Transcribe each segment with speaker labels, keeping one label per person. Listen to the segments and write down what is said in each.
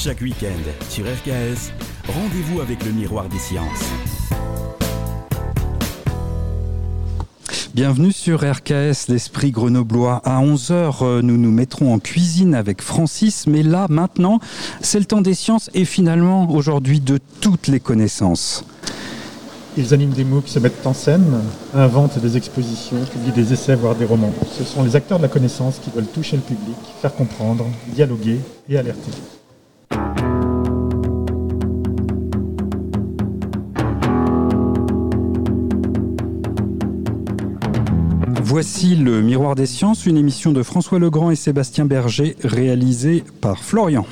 Speaker 1: Chaque week-end, sur RKS, rendez-vous avec le miroir des sciences.
Speaker 2: Bienvenue sur RKS, l'esprit grenoblois. À 11h, nous nous mettrons en cuisine avec Francis. Mais là, maintenant, c'est le temps des sciences et finalement, aujourd'hui, de toutes les connaissances.
Speaker 3: Ils animent des mots qui se mettent en scène, inventent des expositions, publient des essais, voire des romans. Ce sont les acteurs de la connaissance qui veulent toucher le public, faire comprendre, dialoguer et alerter.
Speaker 2: Voici le Miroir des Sciences, une émission de François Legrand et Sébastien Berger, réalisée par Florian.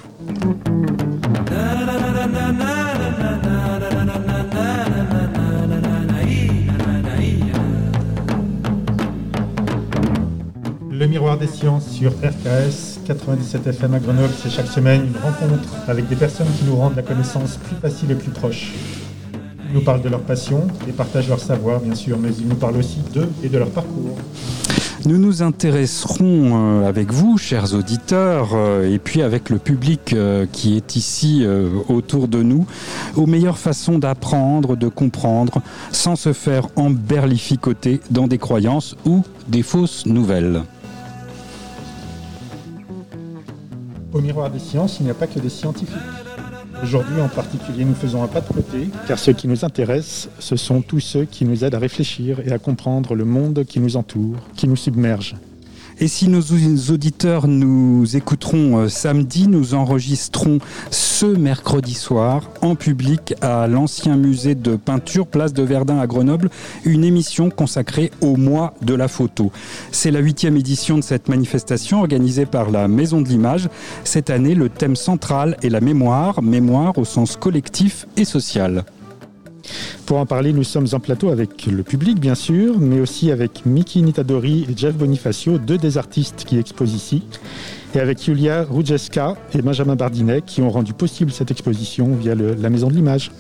Speaker 3: Le Miroir des Sciences sur RKS 97 FM à Grenoble, c'est chaque semaine une rencontre avec des personnes qui nous rendent la connaissance plus facile et plus proche. Ils nous parlent de leur passion et partagent leur savoir, bien sûr, mais ils nous parlent aussi d'eux et de leur parcours.
Speaker 2: Nous nous intéresserons avec vous, chers auditeurs, et puis avec le public qui est ici autour de nous, aux meilleures façons d'apprendre, de comprendre, sans se faire emberlificoter dans des croyances ou des fausses nouvelles.
Speaker 3: Au Miroir des Sciences, il n'y a pas que des scientifiques. Aujourd'hui en particulier, nous faisons un pas de côté, car ce qui nous intéresse, ce sont tous ceux qui nous aident à réfléchir et à comprendre le monde qui nous entoure, qui nous submerge.
Speaker 2: Et si nos auditeurs nous écouteront samedi, nous enregistrons ce mercredi soir en public à l'ancien musée de peinture, place de Verdun à Grenoble, une émission consacrée au mois de la photo. C'est la 8e édition de cette manifestation organisée par la Maison de l'Image. Cette année, le thème central est la mémoire au sens collectif et social.
Speaker 3: Pour en parler, nous sommes en plateau avec le public, bien sûr, mais aussi avec Miki Nitadori et Jeff Bonifacio, deux des artistes qui exposent ici, et avec Julia Rudzeska et Benjamin Bardinet, qui ont rendu possible cette exposition via la Maison de l'Image.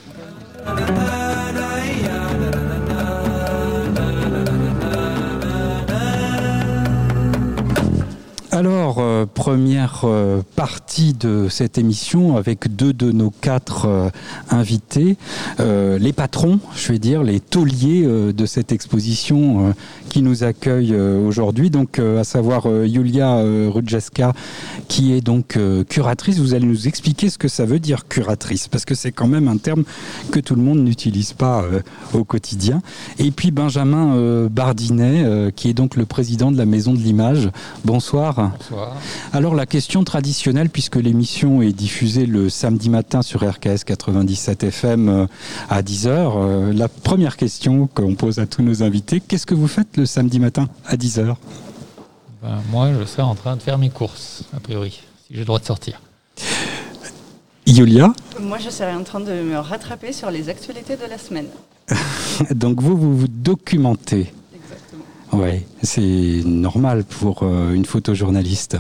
Speaker 2: Alors, première partie de cette émission avec deux de nos quatre invités, les patrons, je vais dire, les tauliers de cette exposition qui nous accueille aujourd'hui, donc à savoir Julia Rudzeska, qui est donc curatrice. Vous allez nous expliquer ce que ça veut dire curatrice, parce que c'est quand même un terme que tout le monde n'utilise pas au quotidien. Et puis Benjamin Bardinet, qui est donc le président de la Maison de l'Image. Bonsoir.
Speaker 4: Bonsoir.
Speaker 2: Alors la question traditionnelle, puisque l'émission est diffusée le samedi matin sur RKS 97 FM à 10h, la première question qu'on pose à tous nos invités, qu'est-ce que vous faites le samedi matin à 10h ?
Speaker 4: Moi, je serai en train de faire mes courses, a priori, si j'ai le droit de sortir.
Speaker 2: Julia ?
Speaker 5: Moi, je serai en train de me rattraper sur les actualités de la semaine.
Speaker 2: Donc vous documentez.
Speaker 5: Exactement.
Speaker 2: Oui, c'est normal pour une photojournaliste.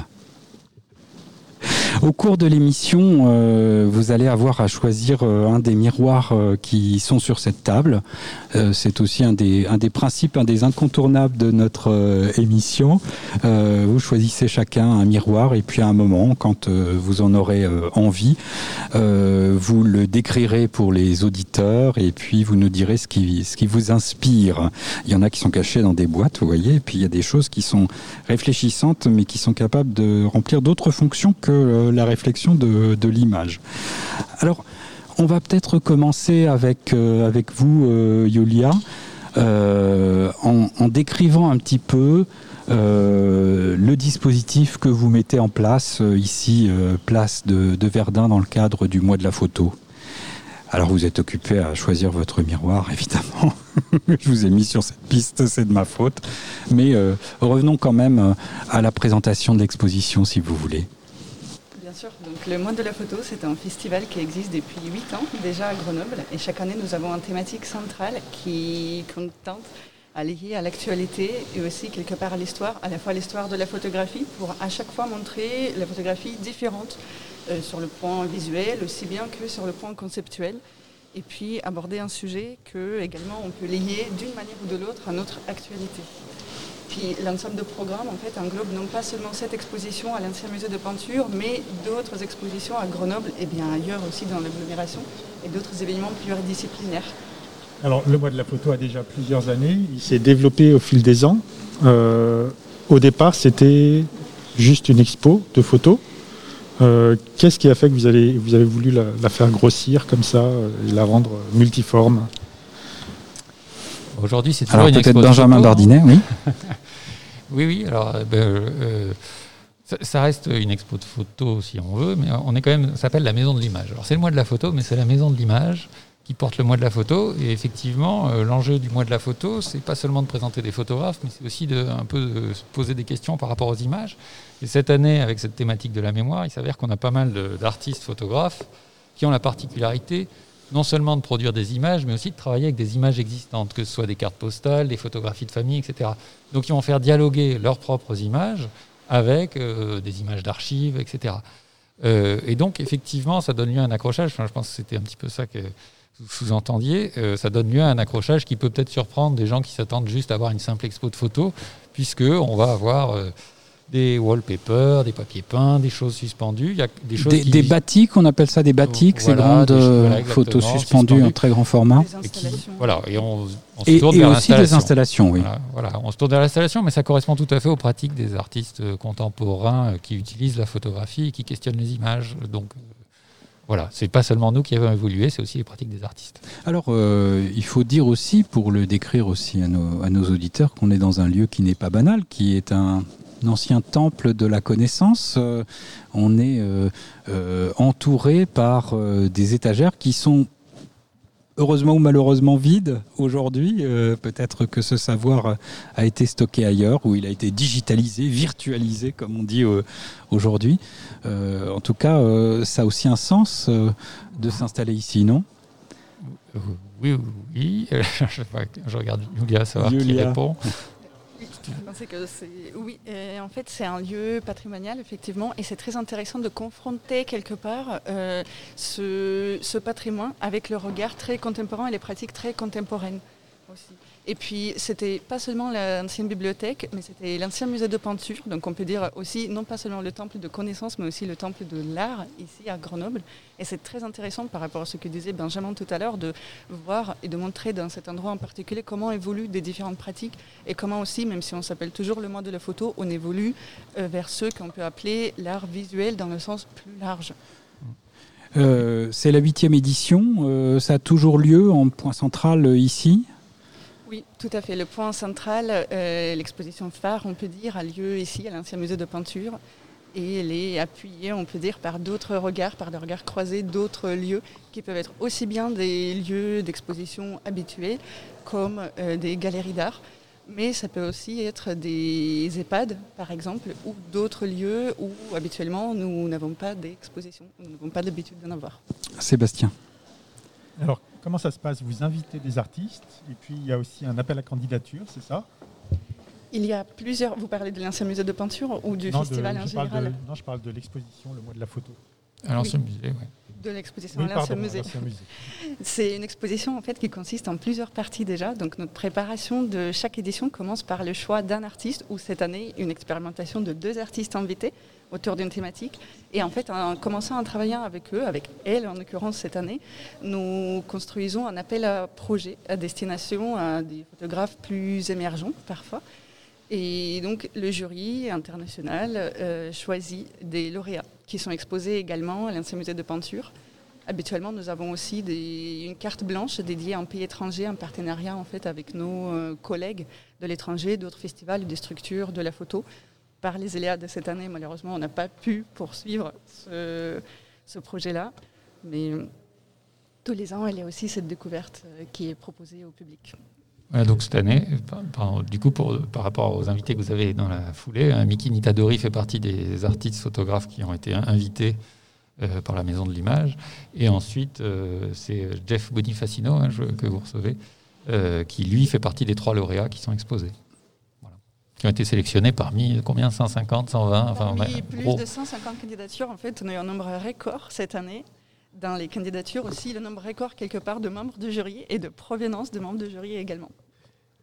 Speaker 2: Au cours de l'émission, vous allez avoir à choisir un des miroirs qui sont sur cette table. C'est aussi un des principes, un des incontournables de notre émission. Vous choisissez chacun un miroir et puis à un moment, quand vous en aurez envie, vous le décrirez pour les auditeurs et puis vous nous direz ce qui vous inspire. Il y en a qui sont cachés dans des boîtes, vous voyez, et puis il y a des choses qui sont réfléchissantes mais qui sont capables de remplir d'autres fonctions que la réflexion de l'image. Alors, on va peut-être commencer avec vous, Julia, en décrivant un petit peu le dispositif que vous mettez en place ici, place de Verdun, dans le cadre du mois de la photo. Alors vous êtes occupé à choisir votre miroir, évidemment. Je vous ai mis sur cette piste, c'est de ma faute. Mais revenons quand même à la présentation de l'exposition, si vous voulez.
Speaker 5: Bien sûr, donc le mois de la photo, c'est un festival qui existe depuis 8 ans déjà à Grenoble. Et chaque année, nous avons une thématique centrale qu'on tente à lier à l'actualité et aussi quelque part à l'histoire, à la fois l'histoire de la photographie, pour à chaque fois montrer la photographie différente sur le point visuel, aussi bien que sur le point conceptuel. Et puis aborder un sujet que également on peut lier d'une manière ou de l'autre à notre actualité. Puis l'ensemble de programmes en fait englobe non pas seulement cette exposition à l'ancien musée de peinture, mais d'autres expositions à Grenoble et bien ailleurs aussi dans l'agglomération et d'autres événements pluridisciplinaires.
Speaker 3: Alors, le mois de la photo a déjà plusieurs années. Il s'est développé au fil des ans. Au départ, c'était juste une expo de photos. Qu'est-ce qui a fait que vous avez voulu la faire grossir comme ça et la rendre multiforme?
Speaker 4: Aujourd'hui, c'est toujours
Speaker 2: Alors
Speaker 4: une
Speaker 2: peut-être
Speaker 4: expo de
Speaker 2: Benjamin
Speaker 4: photos.
Speaker 2: Bardinet, oui.
Speaker 4: Oui. Alors, ça reste une expo de photos si on veut, mais on est quand même. Ça s'appelle la Maison de l'Image. Alors c'est le mois de la photo, mais c'est la Maison de l'Image qui porte le mois de la photo. Et effectivement, l'enjeu du mois de la photo, c'est pas seulement de présenter des photographes, mais c'est aussi de se poser des questions par rapport aux images. Et cette année, avec cette thématique de la mémoire, il s'avère qu'on a pas mal d'artistes photographes qui ont la particularité non seulement de produire des images, mais aussi de travailler avec des images existantes, que ce soit des cartes postales, des photographies de famille, etc. Donc ils vont faire dialoguer leurs propres images avec des images d'archives, etc. Et donc effectivement, ça donne lieu à un accrochage. Enfin, je pense que c'était un petit peu ça que vous sous-entendiez. Ça donne lieu à un accrochage qui peut peut-être surprendre des gens qui s'attendent juste à avoir une simple expo de photos, puisqu'on va avoir des wallpapers, des papiers peints, des choses suspendues. Il y a des choses
Speaker 2: Des batiks, on appelle ça des batiks, ces
Speaker 4: Voilà,
Speaker 2: grandes photos suspendues en très grand format.
Speaker 5: Des installations.
Speaker 4: Et on se
Speaker 2: Et
Speaker 4: tourne vers
Speaker 2: aussi des installations, oui.
Speaker 4: Voilà, on se tourne vers l'installation, mais ça correspond tout à fait aux pratiques des artistes contemporains qui utilisent la photographie et qui questionnent les images. Donc voilà, c'est pas seulement nous qui avons évolué, c'est aussi les pratiques des artistes.
Speaker 2: Alors, il faut dire aussi, pour le décrire aussi à nos auditeurs, qu'on est dans un lieu qui n'est pas banal, qui est un ancien temple de la connaissance. On est entouré par des étagères qui sont heureusement ou malheureusement vides aujourd'hui. Peut-être que ce savoir a été stocké ailleurs, ou il a été digitalisé, virtualisé, comme on dit aujourd'hui. En tout cas, ça a aussi un sens de s'installer ici, non ?
Speaker 4: Oui. Je regarde Julia savoir qui
Speaker 2: Julia.
Speaker 4: répond.
Speaker 5: Je pensais que oui, en fait c'est un lieu patrimonial effectivement et c'est très intéressant de confronter quelque part ce patrimoine avec le regard très contemporain et les pratiques très contemporaines aussi. Et puis c'était pas seulement l'ancienne bibliothèque, mais c'était l'ancien musée de peinture, donc on peut dire aussi non pas seulement le temple de connaissance, mais aussi le temple de l'art ici à Grenoble. Et c'est très intéressant par rapport à ce que disait Benjamin tout à l'heure, de voir et de montrer dans cet endroit en particulier comment évoluent des différentes pratiques et comment aussi, même si on s'appelle toujours le mois de la photo, on évolue vers ce qu'on peut appeler l'art visuel dans le sens plus large.
Speaker 2: C'est la 8e édition, ça a toujours lieu en point central ici ?
Speaker 5: Oui, tout à fait. Le point central, l'exposition phare, on peut dire, a lieu ici, à l'ancien musée de peinture. Et elle est appuyée, on peut dire, par d'autres regards, par des regards croisés d'autres lieux qui peuvent être aussi bien des lieux d'exposition habituels comme des galeries d'art. Mais ça peut aussi être des EHPAD, par exemple, ou d'autres lieux où habituellement nous n'avons pas d'exposition, nous n'avons pas l'habitude d'en avoir.
Speaker 2: Sébastien.
Speaker 3: Alors, comment ça se passe? Vous invitez des artistes et puis il y a aussi un appel à candidature, c'est ça?
Speaker 5: Il y a plusieurs... Vous parlez de l'ancien musée de peinture ou du festival en général?
Speaker 3: Non, je parle de l'exposition, le mois de la photo.
Speaker 4: À l'ancien musée, oui.
Speaker 5: De l'exposition
Speaker 3: Oui,
Speaker 5: à l'ancien
Speaker 3: pardon,
Speaker 5: musée.
Speaker 3: l'ancien musée.
Speaker 5: C'est une exposition en fait qui consiste en plusieurs parties déjà. Donc notre préparation de chaque édition commence par le choix d'un artiste ou cette année une expérimentation de 2 artistes invités autour d'une thématique. Et en fait, en commençant à travailler avec eux, avec elle en l'occurrence cette année, nous construisons un appel à projet à destination à des photographes plus émergents parfois. Et donc le jury international choisit des lauréats qui sont exposés également à l'ancien musée de peinture. Habituellement, nous avons aussi une carte blanche dédiée à un pays étranger, un partenariat en fait avec nos collègues de l'étranger, d'autres festivals, des structures de la photo. Par les aléas de cette année, malheureusement, on n'a pas pu poursuivre ce projet-là. Mais tous les ans, il y a aussi cette découverte qui est proposée au public.
Speaker 4: Voilà, donc cette année, du coup, par rapport aux invités que vous avez dans la foulée, Miki Nitadori fait partie des artistes photographes qui ont été invités par la Maison de l'Image. Et ensuite, c'est Jeff Bonifacino que vous recevez, qui lui fait partie des 3 lauréats qui sont exposés. Voilà. Qui ont été sélectionnés parmi combien, 150, 120
Speaker 5: Parmi plus de 150 candidatures, en fait, on a eu un nombre record cette année. Dans les candidatures aussi, le nombre record quelque part de membres du jury et de provenance de membres du jury également.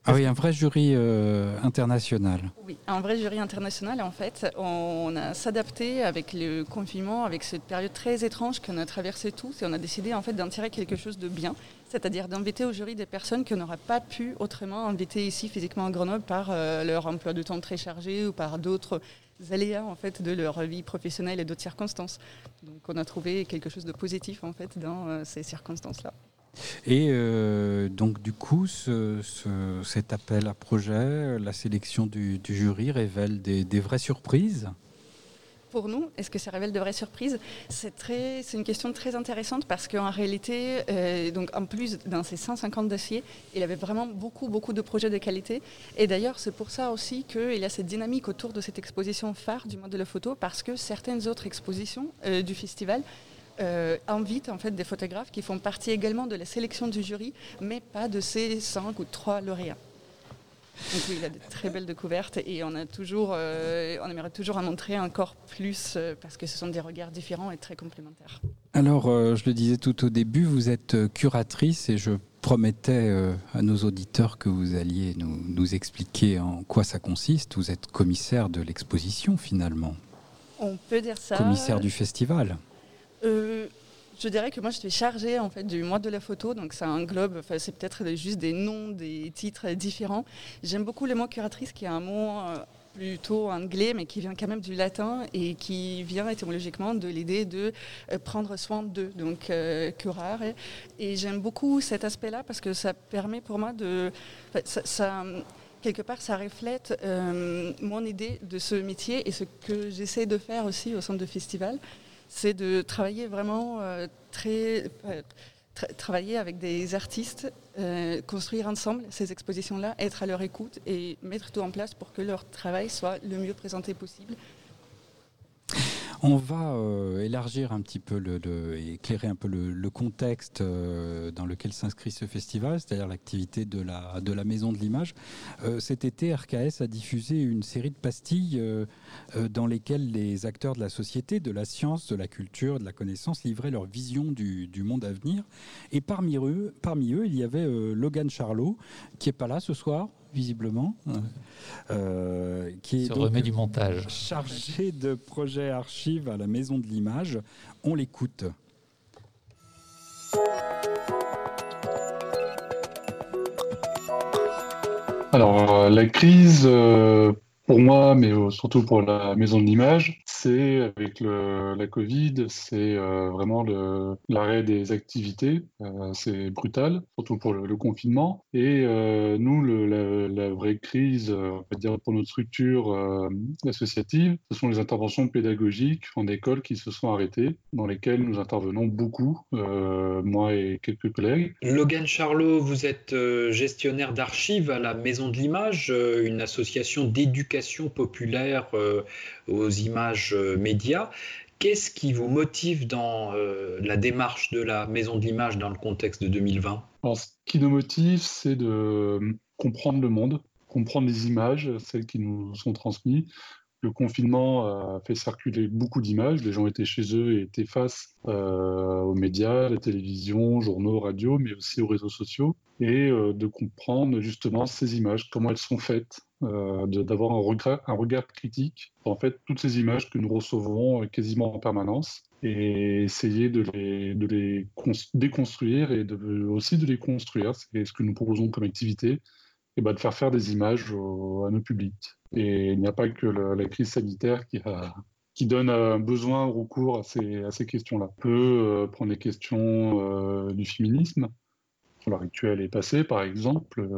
Speaker 2: Ah oui, un vrai jury international.
Speaker 5: Oui, un vrai jury international. En fait, on a s'adapté avec le confinement, avec cette période très étrange qu'on a traversée tous, et on a décidé en fait d'en tirer quelque chose de bien, c'est-à-dire d'inviter au jury des personnes qu'on n'aurait pas pu autrement inviter ici physiquement à Grenoble par leur emploi de temps très chargé ou par d'autres aléas en fait de leur vie professionnelle et d'autres circonstances. Donc, on a trouvé quelque chose de positif en fait dans ces circonstances-là.
Speaker 2: Et donc du coup, cet appel à projet, la sélection du jury révèle des vraies surprises.
Speaker 5: Pour nous, est-ce que ça révèle de vraies surprises ? C'est une question très intéressante parce qu'en réalité, donc en plus dans ces 150 dossiers, il y avait vraiment beaucoup de projets de qualité. Et d'ailleurs, c'est pour ça aussi qu'il y a cette dynamique autour de cette exposition phare du mois de la photo, parce que certaines autres expositions du festival invitent en fait des photographes qui font partie également de la sélection du jury, mais pas de ces 5 ou 3 lauréats. Donc oui, il a de très belles découvertes et on aimerait toujours en montrer encore plus parce que ce sont des regards différents et très complémentaires.
Speaker 2: Alors, je le disais tout au début, vous êtes curatrice et je promettais à nos auditeurs que vous alliez nous expliquer en quoi ça consiste. Vous êtes commissaire de l'exposition finalement.
Speaker 5: On peut dire ça.
Speaker 2: Commissaire du festival.
Speaker 5: Je dirais que moi je suis chargée en fait du mois de la photo, donc ça englobe, c'est peut-être juste des noms, des titres différents. J'aime beaucoup le mot curatrice, qui est un mot plutôt anglais, mais qui vient quand même du latin et qui vient étymologiquement de l'idée de prendre soin d'eux, donc curare. Et j'aime beaucoup cet aspect-là parce que ça permet pour moi quelque part, ça reflète mon idée de ce métier et ce que j'essaie de faire aussi au centre de festival. C'est de travailler vraiment travailler avec des artistes, construire ensemble ces expositions-là, être à leur écoute et mettre tout en place pour que leur travail soit le mieux présenté possible.
Speaker 2: On va élargir un petit peu, éclairer un peu le contexte dans lequel s'inscrit ce festival, c'est-à-dire l'activité de la Maison de l'Image. Cet été, RKS a diffusé une série de pastilles dans lesquelles les acteurs de la société, de la science, de la culture, de la connaissance livraient leur vision du monde à venir. Et parmi eux, il y avait Logan Charlot, qui n'est pas là ce soir, visiblement, qui est donc
Speaker 4: remet du montage,
Speaker 2: chargé de projet archives à la Maison de l'Image. On l'écoute.
Speaker 6: Alors, la crise, pour moi, mais surtout pour la Maison de l'Image, c'est avec la Covid, c'est vraiment l'arrêt des activités. C'est brutal, surtout pour le confinement. Et nous, la vraie crise, on va dire pour notre structure associative, ce sont les interventions pédagogiques en école qui se sont arrêtées, dans lesquelles nous intervenons beaucoup, moi et quelques collègues.
Speaker 7: Logan Charlot, vous êtes gestionnaire d'archives à la Maison de l'Image, une association d'éducation populaire aux images médias. Qu'est-ce qui vous motive dans la démarche de la Maison de l'Image dans le contexte de 2020 ?
Speaker 6: Alors, ce qui nous motive, c'est de comprendre le monde, comprendre les images, celles qui nous sont transmises. Le confinement a fait circuler beaucoup d'images. Les gens étaient chez eux et étaient face aux médias, la télévision, journaux, radio, mais aussi aux réseaux sociaux. Et de comprendre justement ces images, comment elles sont faites, d'avoir un regard critique en fait toutes ces images que nous recevons quasiment en permanence et essayer de les déconstruire et aussi de les construire. C'est ce que nous proposons comme activité, et de faire des images à nos publics. Et il n'y a pas que la crise sanitaire qui donne un besoin au recours à ces questions-là. On peut prendre les questions du féminisme, l'heure actuelle est passée par exemple,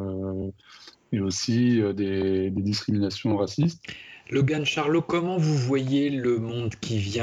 Speaker 6: et aussi des discriminations racistes.
Speaker 7: Logan Charlot, comment vous voyez le monde qui vient ?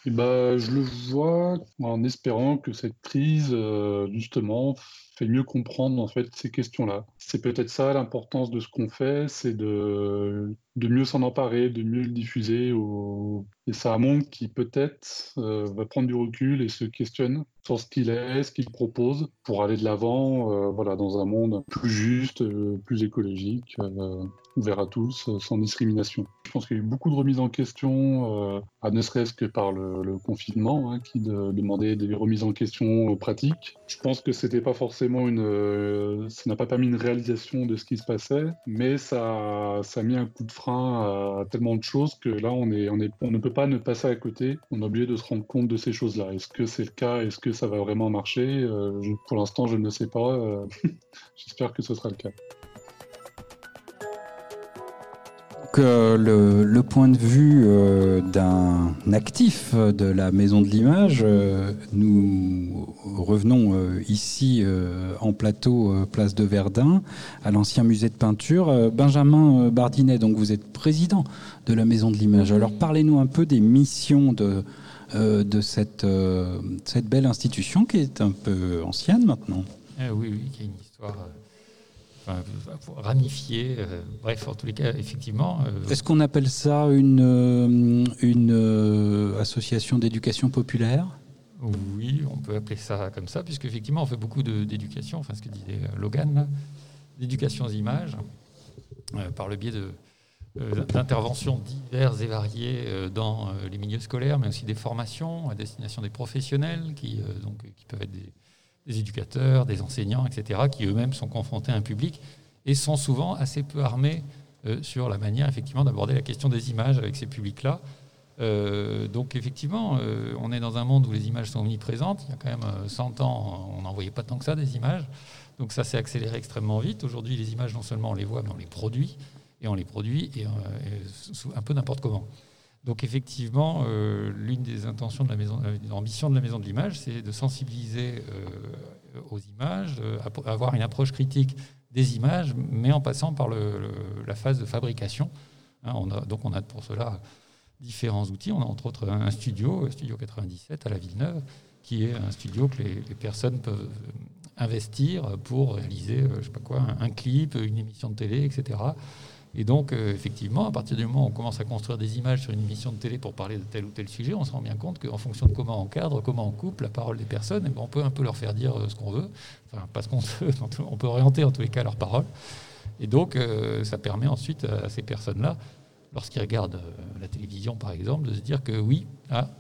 Speaker 6: Je le vois en espérant que cette crise, justement, fait mieux comprendre en fait ces questions-là. C'est peut-être ça l'importance de ce qu'on fait, c'est de mieux s'en emparer, de mieux le diffuser. Et c'est un monde qui peut-être va prendre du recul et se questionne sur ce qu'il est, ce qu'il propose, pour aller de l'avant, dans un monde plus juste, plus écologique, ouvert à tous, sans discrimination. Je pense qu'il y a eu beaucoup de remises en question, ne serait-ce que par le confinement, qui demandait des remises en question pratiques. Je pense que c'était pas forcément ça n'a pas permis une réelle réalisation de ce qui se passait, mais ça a mis un coup de frein à tellement de choses que là, on ne peut pas ne passer à côté. On est obligé de se rendre compte de ces choses-là. Est-ce que c'est le cas? Est-ce que ça va vraiment marcher? Pour l'instant, je ne sais pas. J'espère que ce sera le cas.
Speaker 2: Le point de vue d'un actif de la Maison de l'Image, nous revenons ici en plateau, place de Verdun, à l'ancien musée de peinture. Benjamin Bardinet, donc vous êtes président de la Maison de l'Image. Alors parlez-nous un peu des missions de cette belle institution qui est un peu ancienne maintenant.
Speaker 4: Oui, qui a une histoire... ramifié, bref, en tous les cas, effectivement.
Speaker 2: Est-ce qu'on appelle ça une association d'éducation populaire?
Speaker 4: Oui, on peut appeler ça comme ça, puisque effectivement, on fait beaucoup d'éducation, enfin ce que disait Logan, là, d'éducation aux images, par le biais d'interventions diverses et variées dans les milieux scolaires, mais aussi des formations à destination des professionnels qui peuvent être des éducateurs, des enseignants, etc., qui eux-mêmes sont confrontés à un public et sont souvent assez peu armés sur la manière, effectivement, d'aborder la question des images avec ces publics-là. Donc, effectivement, on est dans un monde où les images sont omniprésentes. Il y a quand même 100 ans, on n'en voyait pas tant que ça, des images. Donc, ça s'est accéléré extrêmement vite. Aujourd'hui, les images, non seulement on les voit, mais on les produit. Et on les produit un peu n'importe comment. Donc effectivement, l'une des intentions de l'ambition de la Maison de l'Image, c'est de sensibiliser aux images, avoir une approche critique des images, mais en passant par la phase de fabrication. On a pour cela différents outils. On a entre autres un studio 97 à la Villeneuve, qui est un studio que les personnes peuvent investir pour réaliser, un clip, une émission de télé, etc. Et donc, effectivement, à partir du moment où on commence à construire des images sur une émission de télé pour parler de tel ou tel sujet, on se rend bien compte qu'en fonction de comment on cadre, comment on coupe la parole des personnes, on peut un peu leur faire dire ce qu'on veut. Enfin, pas ce qu'on veut, on peut orienter en tous les cas leur parole. Et donc, ça permet ensuite à ces personnes-là, lorsqu'ils regardent la télévision, par exemple, de se dire que oui,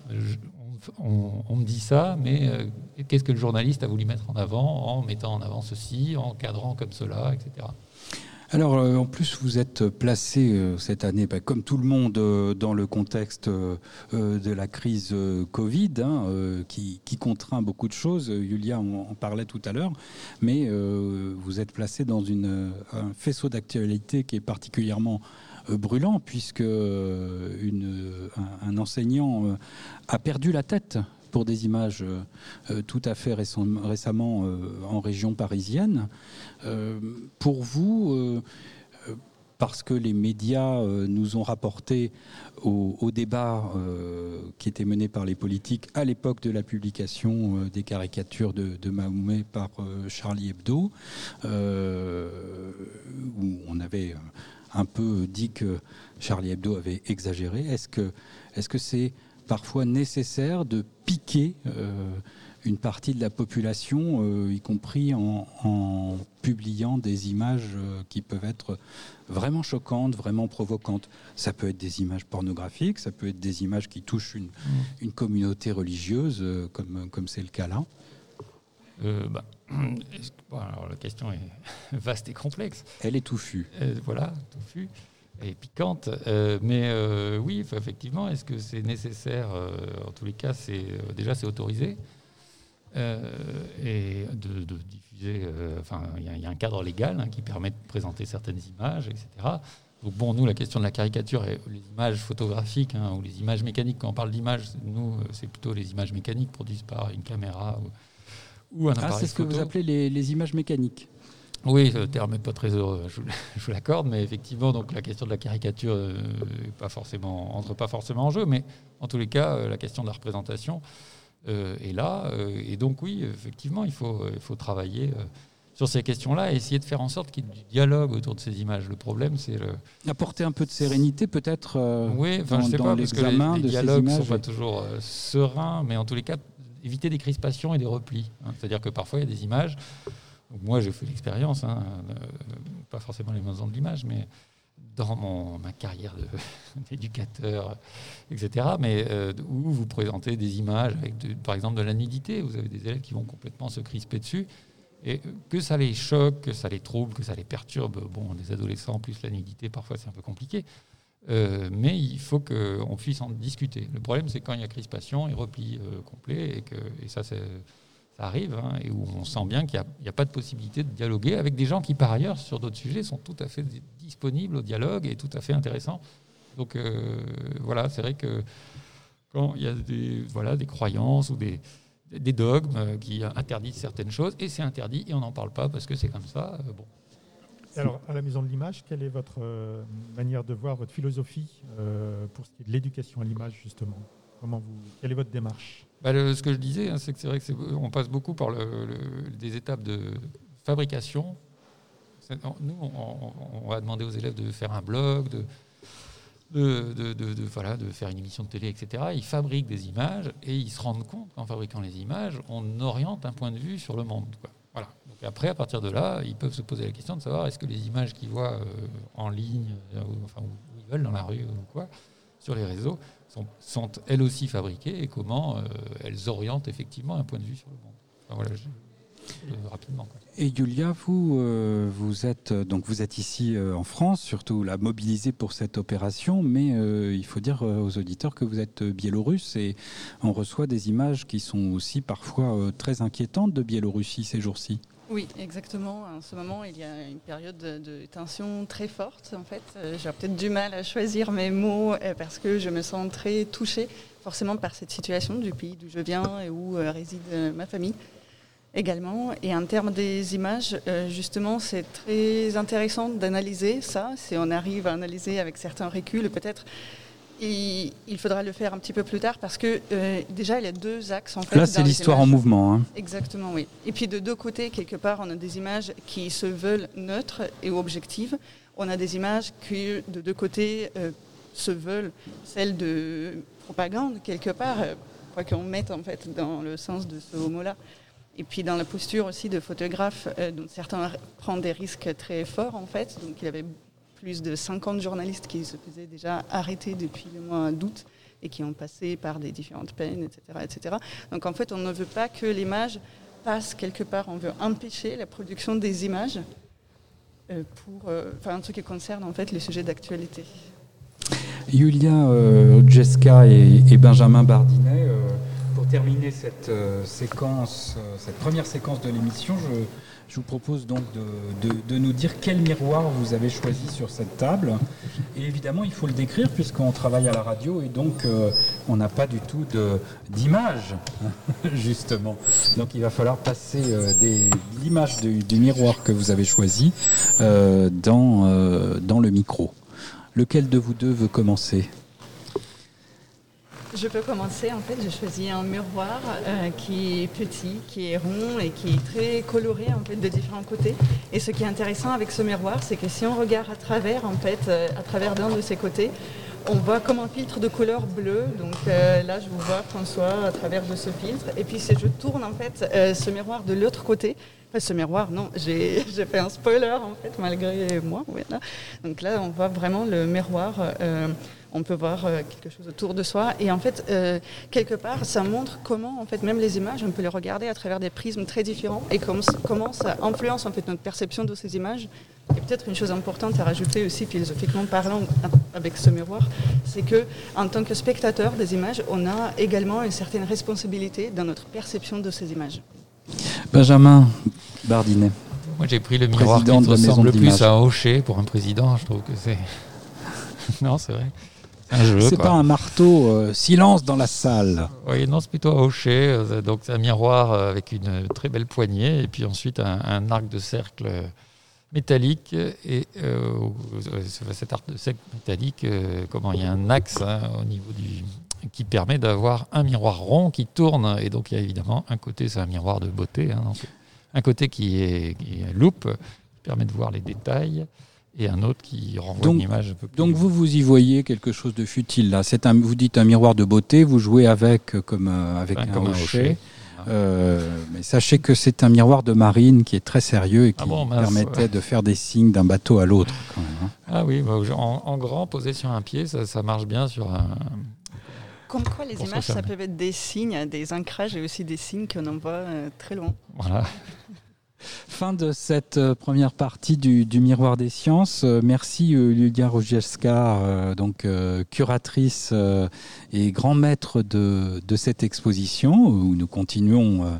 Speaker 4: on me dit ça, mais qu'est-ce que le journaliste a voulu mettre en avant en mettant en avant ceci, en cadrant comme cela, etc.
Speaker 2: Alors, en plus, vous êtes placé cette année, comme tout le monde, dans le contexte de la crise Covid, qui contraint beaucoup de choses. Julia en parlait tout à l'heure, mais vous êtes placé dans un faisceau d'actualité qui est particulièrement brûlant, puisque un enseignant a perdu la tête pour des images tout à fait récemment en région parisienne. Pour vous, parce que les médias nous ont rapporté au débat qui était mené par les politiques à l'époque de la publication des caricatures de Mahomet par Charlie Hebdo, où on avait un peu dit que Charlie Hebdo avait exagéré. Est-ce que c'est parfois nécessaire de piquer une partie de la population, y compris en publiant des images qui peuvent être vraiment choquantes, vraiment provocantes? Ça peut être des images pornographiques, ça peut être des images qui touchent une communauté religieuse, comme c'est le cas là.
Speaker 4: Alors la question est vaste et complexe.
Speaker 2: Elle est touffue.
Speaker 4: Voilà, touffue. Et piquante, mais oui, effectivement, est-ce que c'est nécessaire? En tous les cas, c'est autorisé et de diffuser. Il y a un cadre légal qui permet de présenter certaines images, etc. Donc bon, nous, la question de la caricature et les images photographiques ou les images mécaniques. Quand on parle d'images, nous, c'est plutôt les images mécaniques produites par une caméra ou un appareil photo.
Speaker 2: C'est ce que vous appelez les images mécaniques.
Speaker 4: Oui, le terme n'est pas très heureux, je vous l'accorde, mais effectivement, donc, la question de la caricature entre pas forcément en jeu, mais en tous les cas, la question de la représentation est là. Et donc oui, effectivement, il faut travailler sur ces questions-là et essayer de faire en sorte qu'il y ait du dialogue autour de ces images. Le problème, c'est
Speaker 2: apporter un peu de sérénité, peut-être
Speaker 4: oui, je sais pas, parce que les dialogues ne sont pas toujours sereins, mais en tous les cas, éviter des crispations et des replis. C'est-à-dire que parfois, il y a des images... Donc moi, j'ai fait l'expérience, pas forcément les maisons de l'image, mais dans ma carrière d'éducateur, etc., mais où vous présentez des images avec, par exemple, de la nudité. Vous avez des élèves qui vont complètement se crisper dessus. Et que ça les choque, que ça les trouble, que ça les perturbe. Bon, les adolescents, en plus la nudité, parfois c'est un peu compliqué. Mais il faut qu'on puisse en discuter. Le problème, c'est quand il y a crispation et repli complet, et ça arrive, hein, et où on sent bien qu'il n'y a pas de possibilité de dialoguer avec des gens qui, par ailleurs, sur d'autres sujets, sont tout à fait disponibles au dialogue et tout à fait intéressants. Donc voilà, c'est vrai que quand il y a des croyances ou des dogmes qui interdisent certaines choses, et c'est interdit et on n'en parle pas parce que c'est comme ça. Bon.
Speaker 3: Alors, à la Maison de l'Image, quelle est votre manière de voir, votre philosophie pour ce qui est de l'éducation à l'image, justement ? Quelle est votre démarche ?
Speaker 4: Ce que je disais, hein, c'est que c'est vrai qu'on passe beaucoup par des étapes de fabrication. Nous, on va demander aux élèves de faire un blog, de faire une émission de télé, etc. Ils fabriquent des images et ils se rendent compte qu'en fabriquant les images, on oriente un point de vue sur le monde, quoi. Voilà. Donc après, à partir de là, ils peuvent se poser la question de savoir est-ce que les images qu'ils voient en ligne, où ils veulent, dans la rue ou quoi, sur les réseaux, sont elles aussi fabriquées et comment elles orientent effectivement un point de vue sur le monde. Enfin, voilà, rapidement, quoi.
Speaker 2: Et Yulia, vous êtes ici en France, surtout là mobilisée pour cette opération, mais il faut dire aux auditeurs que vous êtes biélorusse et on reçoit des images qui sont aussi parfois très inquiétantes de Biélorussie ces jours-ci.
Speaker 5: Oui, exactement. En ce moment, il y a une période de tension très forte. En fait, j'ai peut-être du mal à choisir mes mots parce que je me sens très touchée forcément par cette situation du pays d'où je viens et où réside ma famille également. Et en termes des images, justement, c'est très intéressant d'analyser ça. Si on arrive à analyser avec certains reculs, peut-être il faudra le faire un petit peu plus tard parce que déjà, il y a deux axes. En fait,
Speaker 2: là, c'est l'histoire en mouvement. Hein.
Speaker 5: Exactement, oui. Et puis de deux côtés, quelque part, on a des images qui se veulent neutres et objectives. On a des images qui, de deux côtés, se veulent celles de propagande, quelque part, quoi qu'on mette en fait dans le sens de ce mot-là. Et puis dans la posture aussi de photographe, dont certains prennent des risques très forts en fait. Donc il y avait plus de 50 journalistes qui se faisaient déjà arrêter depuis le mois d'août et qui ont passé par des différentes peines, etc., etc. Donc en fait, on ne veut pas que l'image passe quelque part. On veut empêcher la production des images pour un truc qui concerne en fait les sujets d'actualité.
Speaker 2: Yulia Rudzeska et Benjamin Bardinet, pour terminer cette première séquence de l'émission, je vous propose donc de nous dire quel miroir vous avez choisi sur cette table. Et évidemment, il faut le décrire puisqu'on travaille à la radio et donc on n'a pas du tout d'image, justement. Donc il va falloir passer l'image du miroir que vous avez choisi dans le micro. Lequel de vous deux veut commencer ?
Speaker 5: Je peux commencer. En fait, j'ai choisi un miroir qui est petit, qui est rond et qui est très coloré en fait de différents côtés. Et ce qui est intéressant avec ce miroir, c'est que si on regarde à travers d'un de ses côtés, on voit comme un filtre de couleur bleue. Donc là, je vous vois François à travers de ce filtre. Et puis si je tourne en fait ce miroir de l'autre côté. Ce miroir, non, j'ai fait un spoiler en fait malgré moi. Voilà. Donc là, on voit vraiment le miroir. On peut voir quelque chose autour de soi. Et en fait, quelque part, ça montre comment, en fait, même les images, on peut les regarder à travers des prismes très différents et comment ça influence en fait notre perception de ces images. Et peut-être une chose importante à rajouter aussi, philosophiquement parlant, avec ce miroir, c'est que en tant que spectateur des images, on a également une certaine responsabilité dans notre perception de ces images.
Speaker 2: Benjamin Bardinet.
Speaker 4: Moi, j'ai pris le miroir qui ressemble le plus à un hocher pour un président. Je trouve que c'est... Non, c'est vrai. C'est un jeu.
Speaker 2: C'est pas un marteau. Silence dans la salle.
Speaker 4: Oui, non, c'est plutôt un hocher. Donc, c'est un miroir avec une très belle poignée. Et puis ensuite, un arc de cercle métallique. Et cet arc de cercle métallique, il y a un axe au niveau qui permet d'avoir un miroir rond qui tourne. Et donc, il y a évidemment un côté, c'est un miroir de beauté. Donc, un côté qui est loupe, qui permet de voir les détails, et un autre qui renvoie une image un peu plus...
Speaker 2: Donc vous y voyez quelque chose de futile là. Vous dites un miroir de beauté, vous jouez avec comme un hocher. Mais sachez que c'est un miroir de marine qui est très sérieux et qui permettait de faire des signes d'un bateau à l'autre. Quand même, hein.
Speaker 4: Ah oui, en grand, posé sur un pied, ça marche bien sur un...
Speaker 5: Comme quoi les images, ça peut être des signes, des ancrages et aussi des signes qu'on envoie très loin.
Speaker 4: Voilà.
Speaker 2: fin de cette première partie du Miroir des Sciences. Merci Julia Rujewska, curatrice et grand maître de cette exposition où nous continuons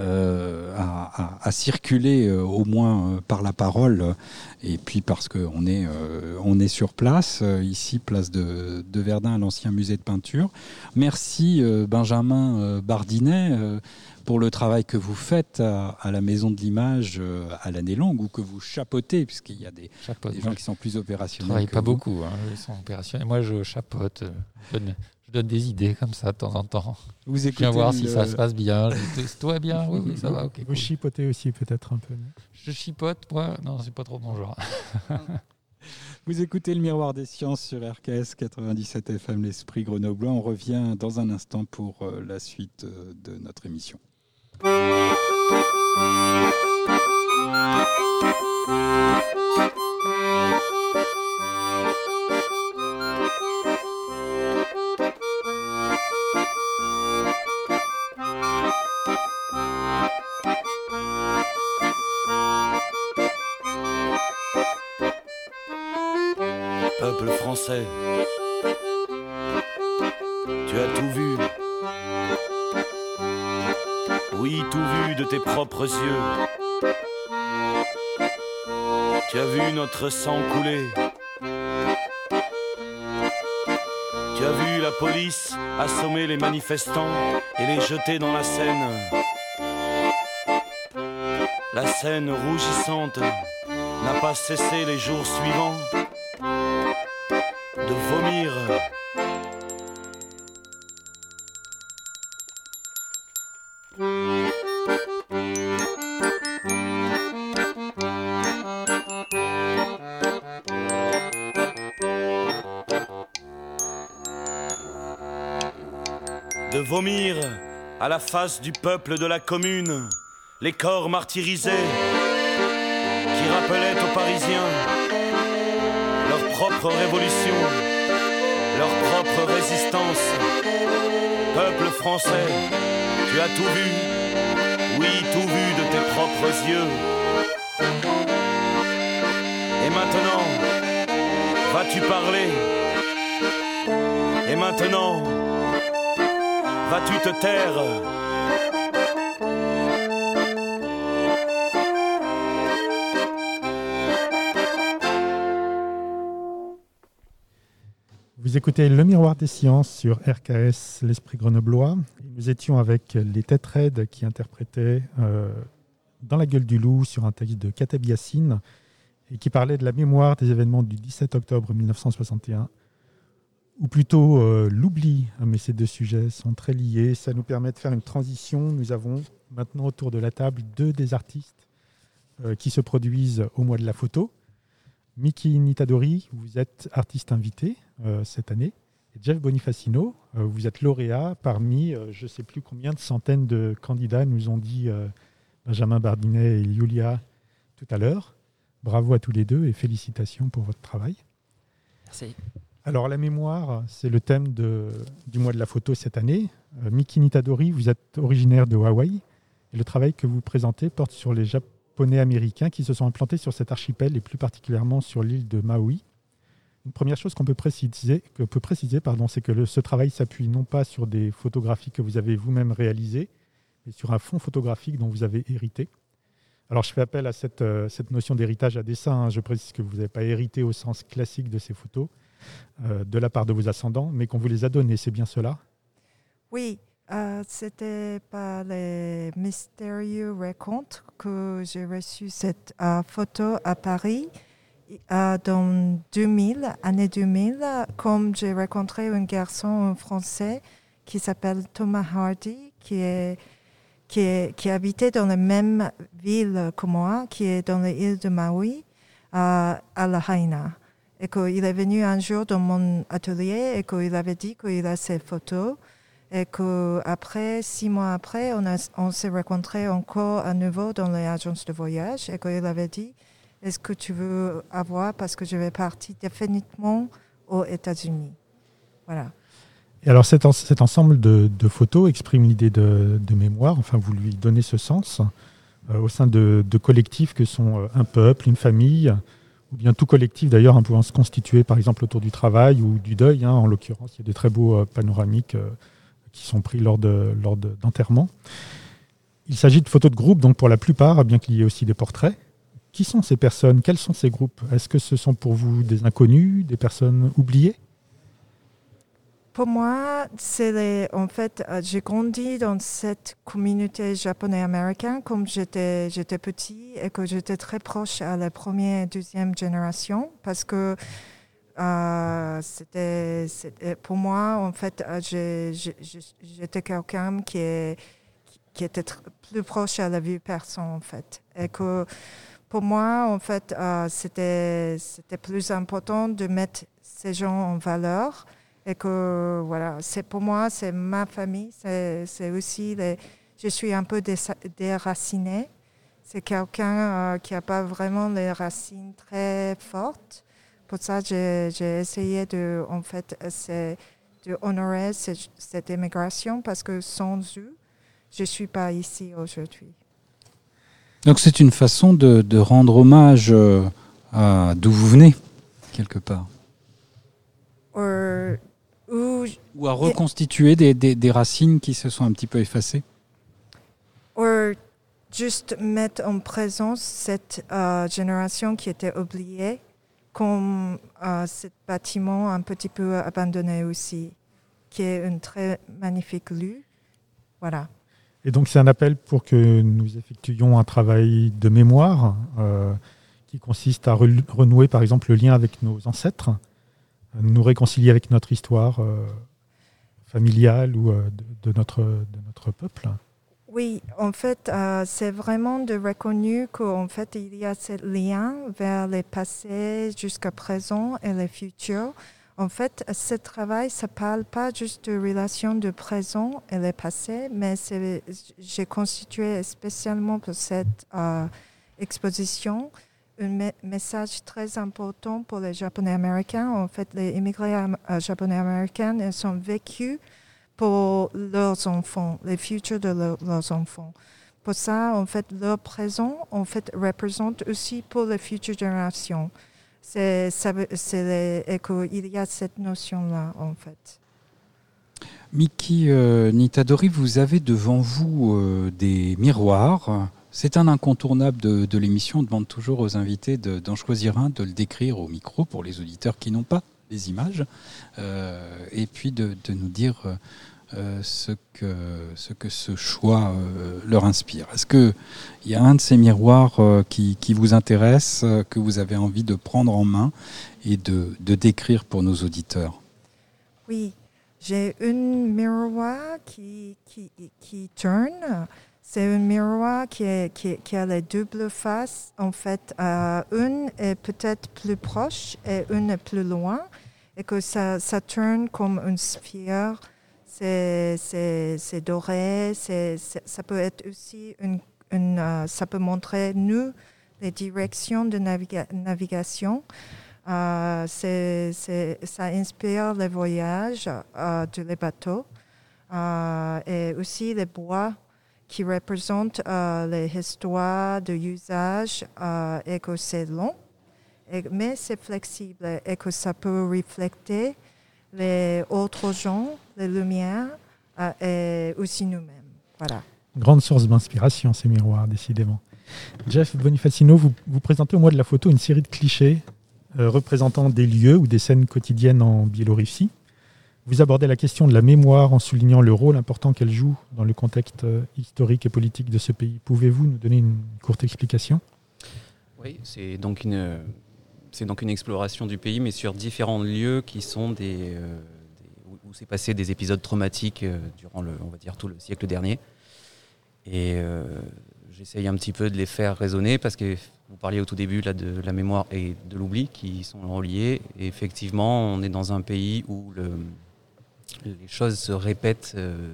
Speaker 2: à circuler au moins par la parole et puis parce qu'on est sur place, ici place de Verdun à l'ancien musée de peinture. Merci Benjamin Bardinet pour le travail que vous faites à la Maison de l'Image à l'année longue ou que vous chapeautez, puisqu'il y a des gens qui sont plus opérationnels.
Speaker 4: Je ne travaille pas
Speaker 2: vous.
Speaker 4: beaucoup, ils sont opérationnels. Moi, je chapeaute, je donne des idées comme ça de temps en temps.
Speaker 2: Vous
Speaker 4: je viens voir si ça se passe bien. Tout va bien, oui, ça va. Okay,
Speaker 3: vous chipotez aussi peut-être un peu.
Speaker 4: Je chipote, moi, non, c'est pas trop mon genre.
Speaker 2: Vous écoutez le Miroir des Sciences sur RKS 97 FM, l'Esprit Grenoblois. On revient dans un instant pour la suite de notre émission.
Speaker 8: Peuple français, tu as tout vu. Oui, tout vu de tes propres yeux. Tu as vu notre sang couler. Tu as vu la police assommer les manifestants et les jeter dans la Seine. La Seine rougissante n'a pas cessé les jours suivants de vomir. De vomir à la face du peuple de la commune, les corps martyrisés qui rappelaient aux Parisiens leur propre révolution, leur propre résistance. Peuple français, tu as tout vu, oui, tout vu de tes propres yeux. Et maintenant, vas-tu parler? Et maintenant, vas-tu te taire?
Speaker 3: Vous écoutez Le Miroir des Sciences sur RKS, l'Esprit Grenoblois. Nous étions avec les Têtes Raides qui interprétaient Dans la gueule du loup sur un texte de Kateb Yassine et qui parlait de la mémoire des événements du 17 octobre 1961. Ou plutôt l'oubli, mais ces deux sujets sont très liés. Ça nous permet de faire une transition. Nous avons maintenant autour de la table deux des artistes qui se produisent au mois de la photo. Miki Nitadori, vous êtes artiste invité cette année. Et Jeff Bonifacino, vous êtes lauréat parmi je ne sais plus combien de centaines de candidats, nous ont dit Benjamin Bardinet et Julia tout à l'heure. Bravo à tous les deux et félicitations pour votre travail.
Speaker 9: Merci.
Speaker 3: Alors la mémoire, c'est le thème du mois de la photo cette année. Miki Nitadori, vous êtes originaire de Hawaï et le travail que vous présentez porte sur les Japonais américains qui se sont implantés sur cet archipel et plus particulièrement sur l'île de Maui. Une première chose qu'on peut préciser, c'est que ce travail s'appuie non pas sur des photographies que vous avez vous-même réalisées, mais sur un fond photographique dont vous avez hérité. Alors je fais appel à cette notion d'héritage à dessein. Je précise que vous n'avez pas hérité au sens classique de ces photos de la part de vos ascendants, mais qu'on vous les a données, c'est bien cela?
Speaker 10: Oui, c'était par les mystérieux racontes que j'ai reçu cette photo à Paris dans année 2000, comme j'ai rencontré un garçon français qui s'appelle Thomas Hardy, qui habitait dans la même ville que moi, qui est dans l'île de Maui, à Lahaina. Et qu'il est venu un jour dans mon atelier et qu'il avait dit qu'il a ces photos. Et qu'après, 6 mois après, on s'est rencontrés encore à nouveau dans les agences de voyage et qu'il avait dit « Est-ce que tu veux avoir parce que je vais partir définitivement aux États-Unis » Voilà.
Speaker 3: Et alors cet ensemble de photos exprime l'idée de mémoire, enfin vous lui donnez ce sens. au sein de collectifs que sont un peuple, une famille, ou bien tout collectif d'ailleurs, pouvant se constituer par exemple autour du travail ou du deuil. En l'occurrence, il y a des très beaux panoramiques qui sont pris lors d'enterrements. Il s'agit de photos de groupe, donc pour la plupart, bien qu'il y ait aussi des portraits. Qui sont ces personnes? Quels sont ces groupes? Est-ce que ce sont pour vous des inconnus, des personnes oubliées?
Speaker 10: Pour moi, en fait, j'ai grandi dans cette communauté japonais-américaine comme j'étais petit et que j'étais très proche à la première et deuxième génération parce que c'était pour moi, en fait, j'étais quelqu'un qui était plus proche à la vie personne, en fait. Et que pour moi, en fait, c'était plus important de mettre ces gens en valeur. Et que voilà, pour moi, c'est ma famille, c'est aussi je suis un peu déracinée. C'est quelqu'un qui n'a pas vraiment les racines très fortes. Pour ça, j'ai essayé de honorer cette immigration parce que sans eux, je ne suis pas ici aujourd'hui.
Speaker 2: Donc c'est une façon de rendre hommage à d'où vous venez, quelque part. Ou à reconstituer des racines qui se sont un petit peu effacées.
Speaker 10: Ou juste mettre en présence cette génération qui était oubliée, comme ce bâtiment un petit peu abandonné aussi, qui est une très magnifique rue. Voilà.
Speaker 3: Et donc c'est un appel pour que nous effectuions un travail de mémoire qui consiste à renouer par exemple le lien avec nos ancêtres, nous réconcilier avec notre histoire familiale ou de notre peuple.
Speaker 10: Oui, en fait, c'est vraiment de reconnaître qu'en fait, il y a ce lien vers le passé jusqu'à présent et le futur. En fait, ce travail, ça ne parle pas juste de relation de présent et le passé, mais j'ai constitué spécialement pour cette exposition un message très important pour les Japonais-Américains. En fait, les immigrés japonais-américains, ils sont vécus pour leurs enfants, les futurs de leurs enfants. Pour ça, en fait, leur présent, en fait, représente aussi pour les futures générations. Il y a cette notion-là, en fait.
Speaker 2: Miki Nitadori, vous avez devant vous des miroirs. C'est un incontournable de l'émission. On demande toujours aux invités d'en choisir un, de le décrire au micro pour les auditeurs qui n'ont pas les images, et puis de nous dire ce que ce choix leur inspire. Est-ce qu'il y a un de ces miroirs qui vous intéresse, que vous avez envie de prendre en main et de décrire pour nos auditeurs?
Speaker 10: Oui, j'ai un miroir qui tourne. C'est un miroir qui a les doubles faces. En fait, une est peut-être plus proche et une est plus loin. Et que ça tourne comme une sphère. C'est doré. Ça peut être aussi ça peut montrer nous les directions de navigation. Ça inspire les voyages les bateaux et aussi les bois qui représentent les histoires de usage et que c'est long, mais c'est flexible et que ça peut refléter les autres gens, les lumières et aussi nous-mêmes. Voilà.
Speaker 3: Grande source d'inspiration, ces miroirs, décidément. Jeff Bonifacino, vous présentez au mois de la photo une série de clichés représentant des lieux ou des scènes quotidiennes en Biélorussie. Vous abordez la question de la mémoire en soulignant le rôle important qu'elle joue dans le contexte historique et politique de ce pays. Pouvez-vous nous donner une courte explication ?
Speaker 9: Oui, c'est donc une exploration du pays, mais sur différents lieux qui sont où s'est passé des épisodes traumatiques durant on va dire, tout le siècle dernier. Et j'essaye un petit peu de les faire résonner parce que vous parliez au tout début là, de la mémoire et de l'oubli qui sont reliés. Et effectivement, on est dans un pays où les choses se répètent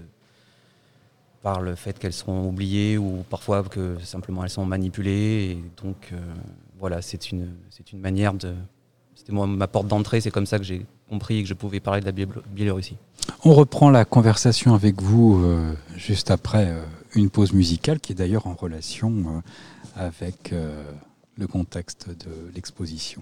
Speaker 9: par le fait qu'elles seront oubliées ou parfois que simplement elles sont manipulées. Et donc voilà, c'est une manière c'était ma porte d'entrée, c'est comme ça que j'ai compris que je pouvais parler de la Biélorussie.
Speaker 2: On reprend la conversation avec vous juste après une pause musicale qui est d'ailleurs en relation avec le contexte de l'exposition.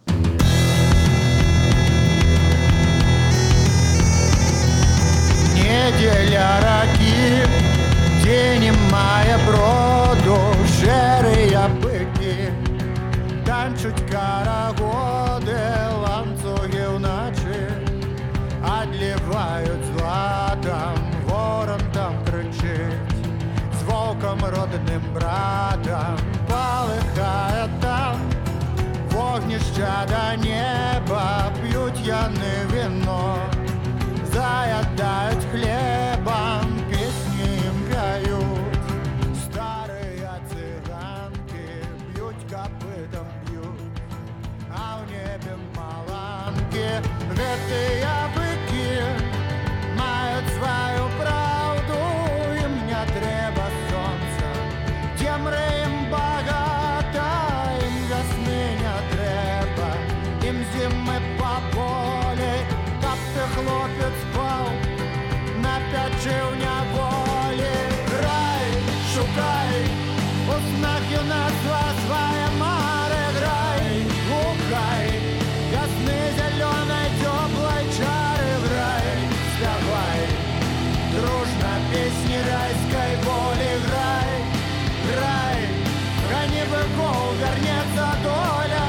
Speaker 11: Неделя раки, день мая броду, шерые быки, танчуть карагоди, ланцюги вночі, отливають златом, ворон там кричить, з вовком родним братом, полихає там, вогнища до неба, п'ють яни вино. Заедают хлебом, песни им пьют. Старые цыганки бьют копытом бьют, а в небе маланки витые быки мають свою правду, им не треба сонця, темри им багато, им весни не треба, им зими по полі, кап ти хлопець спав, на п'ячі в неволі. Грай, шукай, у снах юнацтва своє мари, грай, гукай, ясны зеленой теплой чары в рай. Вставай, дружно песни райской воли, грай, грай, гони быков, вернется доля.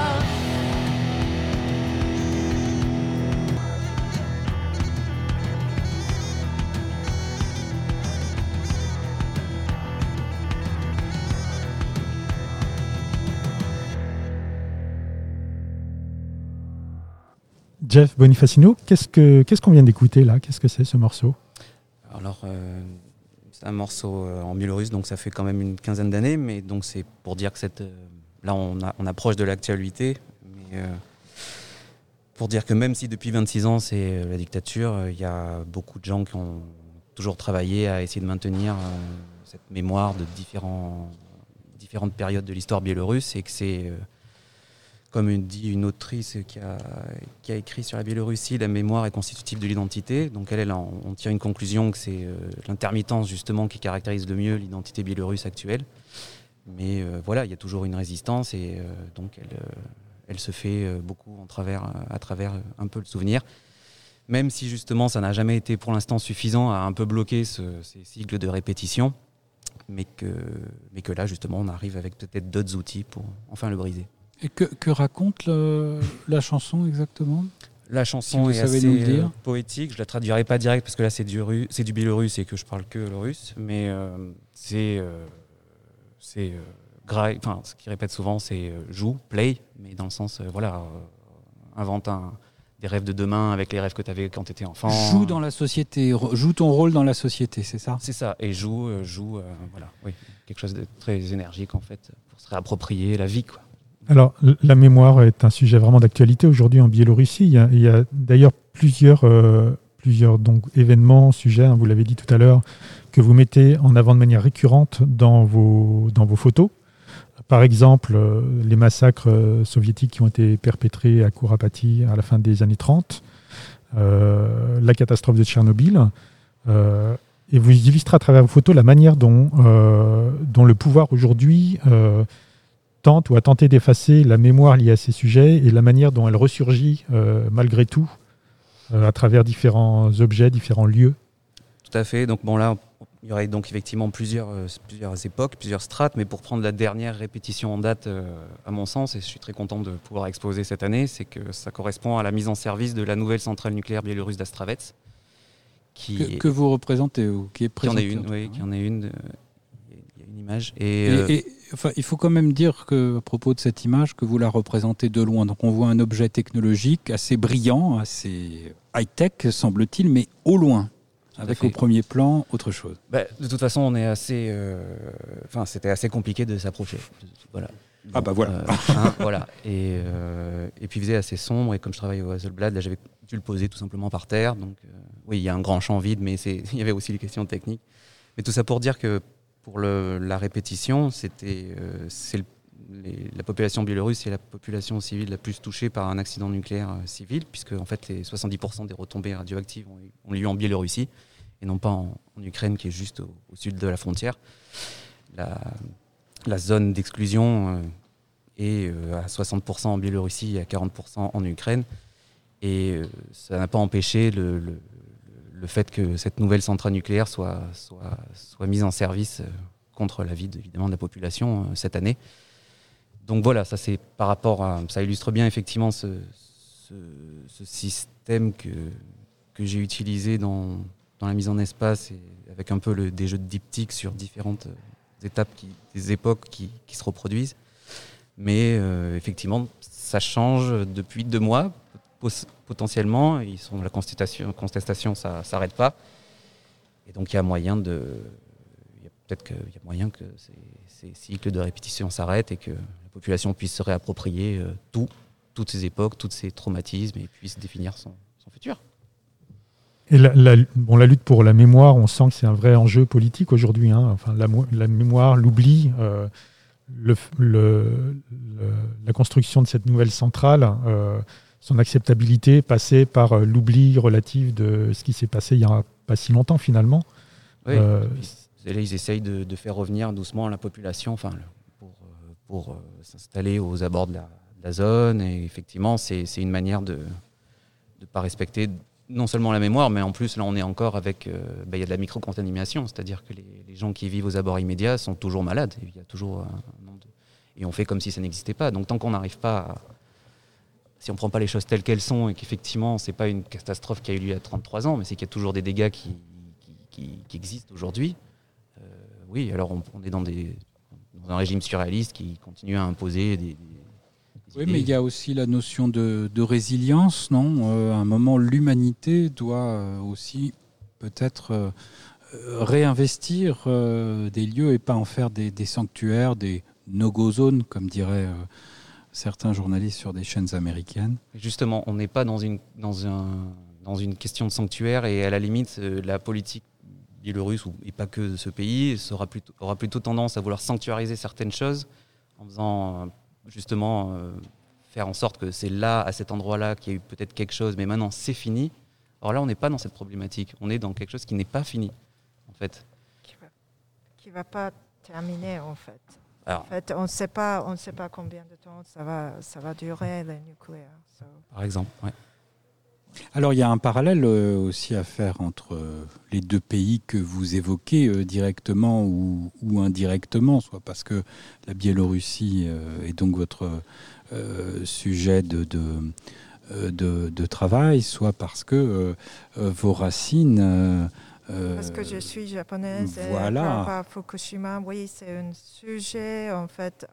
Speaker 3: Jeff Bonifacino, qu'est-ce qu'on vient d'écouter là? Qu'est-ce que c'est ce morceau?
Speaker 9: Alors, c'est un morceau en biélorusse, donc ça fait quand même une quinzaine d'années, mais donc c'est pour dire que là on approche de l'actualité, mais pour dire que même si depuis 26 ans c'est la dictature, il y a beaucoup de gens qui ont toujours travaillé à essayer de maintenir cette mémoire de différentes périodes de l'histoire biélorusse, et que c'est comme dit une autrice qui a écrit sur la Biélorussie, la mémoire est constitutive de l'identité. Donc on tire une conclusion que c'est l'intermittence justement qui caractérise le mieux l'identité biélorusse actuelle. Mais voilà, il y a toujours une résistance, et donc elle se fait beaucoup à travers un peu le souvenir. Même si justement ça n'a jamais été pour l'instant suffisant à un peu bloquer ces cycles de répétition, mais que là justement on arrive avec peut-être d'autres outils pour enfin le briser.
Speaker 2: Et que raconte la chanson exactement?
Speaker 9: La chanson est assez poétique, je la traduirai pas direct parce que là c'est du biélorusse et que je parle que le russe, mais ce qui répète souvent c'est joue, play, mais dans le sens invente des rêves de demain avec les rêves que tu avais quand tu étais enfant.
Speaker 2: Joue dans la société, joue ton rôle dans la société, c'est ça?
Speaker 9: C'est ça, et joue, oui, quelque chose de très énergique en fait, pour se réapproprier la vie, quoi.
Speaker 3: Alors, la mémoire est un sujet vraiment d'actualité aujourd'hui en Biélorussie. Il y a d'ailleurs plusieurs donc, événements, sujets, vous l'avez dit tout à l'heure, que vous mettez en avant de manière récurrente dans vos photos. Par exemple, les massacres soviétiques qui ont été perpétrés à Kouropaty à la fin des années 30, la catastrophe de Tchernobyl. Et vous illustrez à travers vos photos la manière dont le pouvoir aujourd'hui tente ou a tenté d'effacer la mémoire liée à ces sujets, et la manière dont elle ressurgit malgré tout à travers différents objets, différents lieux.
Speaker 9: Tout à fait. Donc bon, là, il y aurait donc effectivement plusieurs époques, plusieurs strates, mais pour prendre la dernière répétition en date, à mon sens, et je suis très content de pouvoir exposer cette année, c'est que ça correspond à la mise en service de la nouvelle centrale nucléaire biélorusse d'Astravets.
Speaker 2: Que vous représentez, ou qui est présentée?
Speaker 9: Qui en est une. Il y a une image.
Speaker 2: Enfin, il faut quand même dire que, à propos de cette image, que vous la représentez de loin. Donc on voit un objet technologique assez brillant, assez high-tech, semble-t-il, mais au loin. Avec au premier plan autre chose.
Speaker 9: De toute façon, on est assez. C'était assez compliqué de s'approcher. Voilà.
Speaker 2: Voilà.
Speaker 9: Et puis il faisait assez sombre, et comme je travaille au Hasselblad, là j'avais dû le poser tout simplement par terre. Donc oui, il y a un grand champ vide, mais il y avait aussi les questions techniques. Mais tout ça pour dire que pour la répétition, c'est la population biélorusse est la population civile la plus touchée par un accident nucléaire civil, puisque en fait, les 70% des retombées radioactives ont lieu en Biélorussie, et non pas en Ukraine, qui est juste au sud de la frontière. La zone d'exclusion est à 60% en Biélorussie et à 40% en Ukraine. Et ça n'a pas empêché le fait que cette nouvelle centrale nucléaire soit mise en service contre l'avis évidemment de la population cette année. Donc voilà, ça c'est par rapport à, ça illustre bien effectivement ce système que j'ai utilisé dans la mise en espace, et avec un peu des jeux de diptyque sur différentes étapes, des époques qui se reproduisent. Mais effectivement, ça change depuis 2 mois potentiellement. La contestation, ça s'arrête pas. Et donc il y a moyen que ces cycles de répétition s'arrêtent et que la population puisse se réapproprier toutes ces époques, tous ces traumatismes, et puisse définir son futur.
Speaker 3: Et la lutte pour la mémoire, on sent que c'est un vrai enjeu politique aujourd'hui. Hein. Enfin, la mémoire, l'oubli, la construction de cette nouvelle centrale, son acceptabilité passée par l'oubli relatif de ce qui s'est passé il n'y a pas si longtemps finalement.
Speaker 9: Oui, là, ils essayent de faire revenir doucement la population pour s'installer aux abords de la zone. Et effectivement, c'est une manière de ne pas respecter non seulement la mémoire, mais en plus, là, on est encore avec... y a de la micro-contamination, c'est-à-dire que les gens qui vivent aux abords immédiats sont toujours malades. Il y a toujours un nombre et on fait comme si ça n'existait pas. Donc tant qu'on n'arrive pas si on ne prend pas les choses telles qu'elles sont, et qu'effectivement, ce n'est pas une catastrophe qui a eu lieu il y a 33 ans, mais c'est qu'il y a toujours des dégâts qui existent aujourd'hui. Oui, alors on est dans un régime surréaliste qui continue à imposer des
Speaker 2: oui, mais il y a aussi la notion de résilience, non ? À un moment, l'humanité doit aussi peut-être réinvestir des lieux et pas en faire des sanctuaires, des no-go zones, comme diraient certains journalistes sur des chaînes américaines.
Speaker 9: Justement, on n'est pas dans une question de sanctuaire, et à la limite, la politique biélorusse, et pas que de ce pays, aura plutôt tendance à vouloir sanctuariser certaines choses en faisant justement faire en sorte que c'est là, à cet endroit-là, qu'il y a eu peut-être quelque chose, mais maintenant c'est fini. Alors là, on n'est pas dans cette problématique, on est dans quelque chose qui n'est pas fini, en fait.
Speaker 10: Qui va pas terminer, en fait.
Speaker 9: Alors,
Speaker 10: en fait, on ne sait pas combien de temps ça va durer, le nucléaire.
Speaker 9: Par exemple, oui.
Speaker 2: Alors, il y a un parallèle aussi à faire entre les 2 pays que vous évoquez directement ou indirectement, soit parce que la Biélorussie est donc votre sujet de travail, soit parce que vos racines...
Speaker 10: parce que je suis japonaise,
Speaker 2: voilà.
Speaker 10: Par rapport à Fukushima, oui, c'est un sujet, en fait...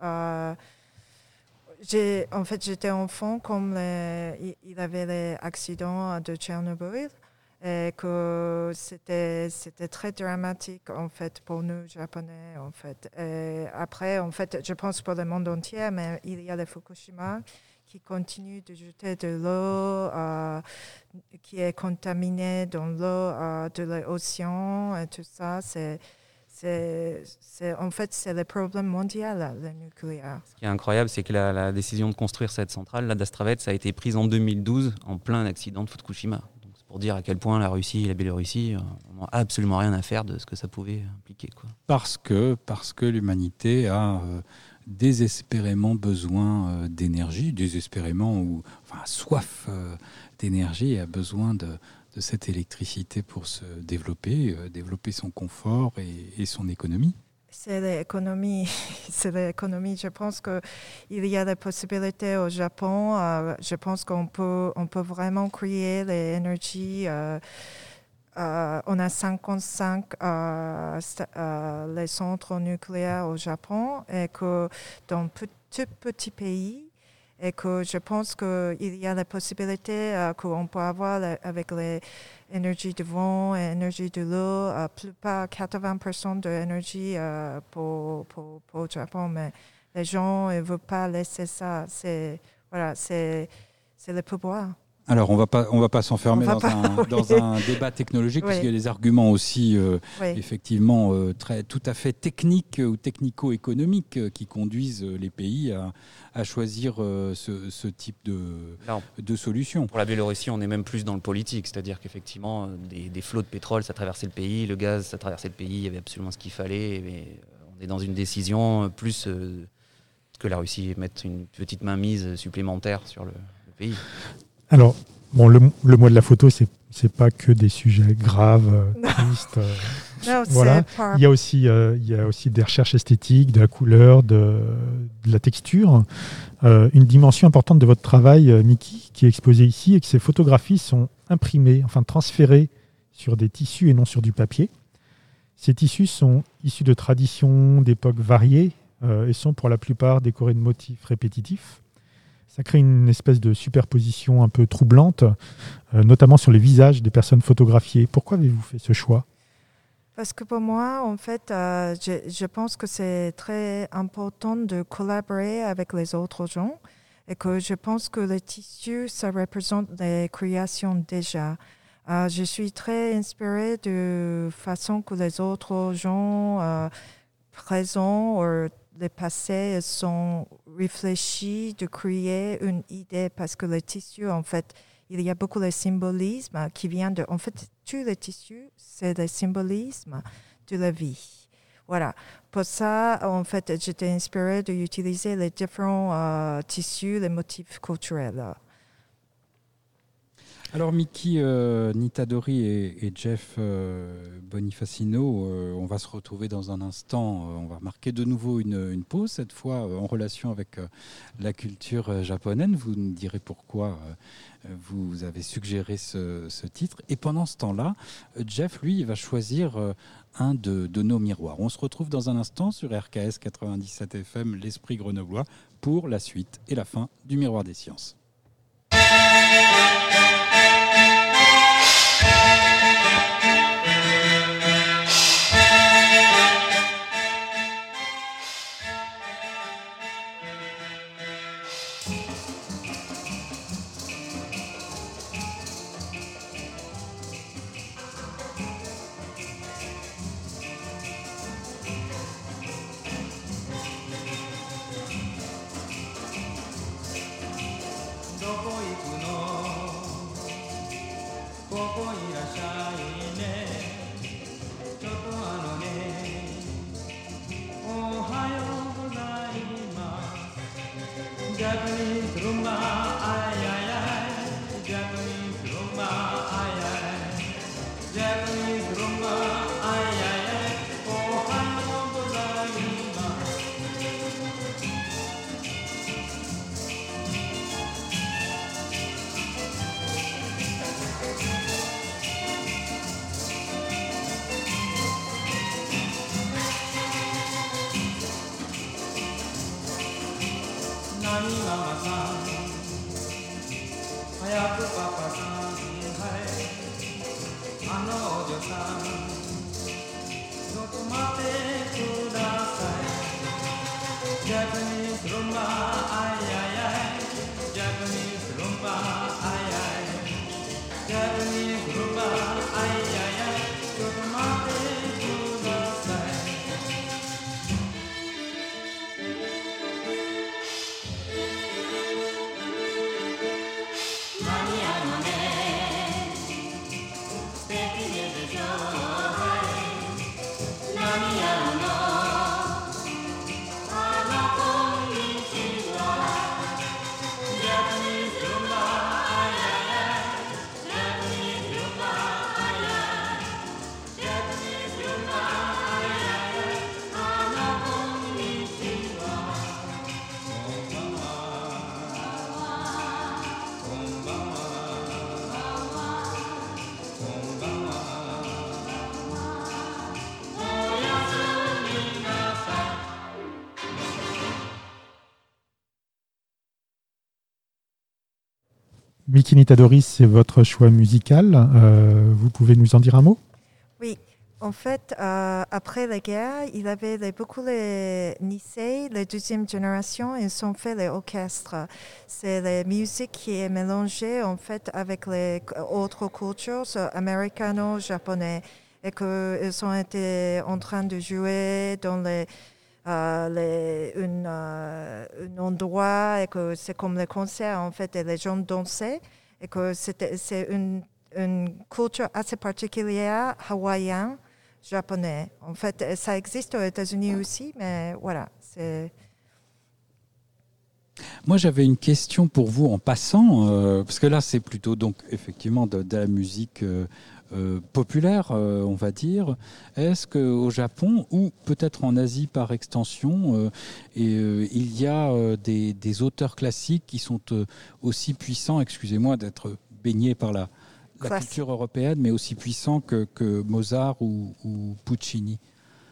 Speaker 10: j'étais enfant comme il avait l'accident de Tchernobyl, et que c'était très dramatique en fait pour nous Japonais en fait. Et après, en fait, je pense pour le monde entier, mais il y a le Fukushima qui continue de jeter de l'eau qui est contaminée dans l'eau de l'océan et tout ça. En fait, c'est le problème mondial, le nucléaire.
Speaker 9: Ce qui est incroyable, c'est que la décision de construire cette centrale, d'Astravets, a été prise en 2012, en plein accident de Fukushima. Donc, c'est pour dire à quel point la Russie et la Biélorussie n'ont absolument rien à faire de ce que ça pouvait impliquer, quoi.
Speaker 2: Parce que l'humanité a désespérément besoin d'énergie, soif d'énergie, et a besoin de cette électricité pour se développer son confort et son économie.
Speaker 10: C'est l'économie. Je pense qu'il y a la possibilité au Japon. Je pense qu'on peut vraiment créer les énergies. On a 55 les centres nucléaires au Japon, et que dans tout petit pays, et que je pense qu'il y a la possibilité qu'on peut avoir avec les énergies de vent et l'énergie de l'eau, plus pas 80% de l'énergie pour le Japon, mais les gens ne veulent pas laisser ça. C'est le pouvoir.
Speaker 2: Alors, on va pas s'enfermer dans un débat technologique, parce qu'il y a des arguments aussi, effectivement, tout à fait techniques ou technico-économiques qui conduisent les pays à choisir ce type de solution.
Speaker 9: Pour la Biélorussie, on est même plus dans le politique, c'est-à-dire qu'effectivement, des flots de pétrole, ça traversait le pays, le gaz, ça traversait le pays, il y avait absolument ce qu'il fallait, mais on est dans une décision plus que la Russie mette une petite mainmise supplémentaire sur le pays.
Speaker 3: Alors, bon, le mois de la photo, c'est pas que des sujets graves, tristes.
Speaker 10: Non,
Speaker 3: voilà. Il y a aussi des recherches esthétiques, de la couleur, de la texture. Une dimension importante de votre travail, Miki, qui est exposée ici, et que ces photographies sont imprimées, enfin transférées sur des tissus et non sur du papier. Ces tissus sont issus de traditions d'époques variées et sont pour la plupart décorés de motifs répétitifs. Ça crée une espèce de superposition un peu troublante, notamment sur les visages des personnes photographiées. Pourquoi avez-vous fait ce choix ?
Speaker 10: Parce que pour moi, en fait, je pense que c'est très important de collaborer avec les autres gens et que je pense que le tissu, ça représente les créations déjà. Je suis très inspirée de façon que les autres gens présents les passés sont réfléchis de créer une idée, parce que le tissu, en fait, il y a beaucoup de symbolisme qui vient de... En fait, tous les tissus, c'est le symbolisme de la vie. Voilà. Pour ça, en fait, j'étais inspirée d'utiliser les différents tissus, les motifs culturels.
Speaker 2: Alors Miki Nitadori et Jeff Bonifacino, on va se retrouver dans un instant. On va marquer de nouveau une pause, cette fois en relation avec la culture japonaise. Vous nous direz pourquoi vous avez suggéré ce titre. Et pendant ce temps-là, Jeff, lui, il va choisir un de nos miroirs. On se retrouve dans un instant sur RKS 97 FM, l'Esprit grenoblois, pour la suite et la fin du Miroir des Sciences.
Speaker 3: Miki Nitadori, c'est votre choix musical. Vous pouvez nous en dire un mot ?
Speaker 10: Oui. En fait, après la guerre, il y avait beaucoup les Nisei, la deuxième génération, ils ont fait les orchestres. C'est la musique qui est mélangée en fait avec les autres cultures américano-japonais et qu'ils ont été en train de jouer dans un endroit et que c'est comme les concerts en fait et les gens dansaient et que c'est une culture assez particulière hawaïenne. Japonais. En fait, ça existe aux États-Unis aussi, mais voilà.
Speaker 2: Moi, j'avais une question pour vous en passant, parce que là, c'est plutôt donc effectivement de la musique populaire, on va dire. Est-ce qu'au Japon, ou peut-être en Asie par extension, il y a des auteurs classiques qui sont aussi puissants, excusez-moi d'être baigné par la culture européenne, mais aussi puissant que Mozart ou Puccini?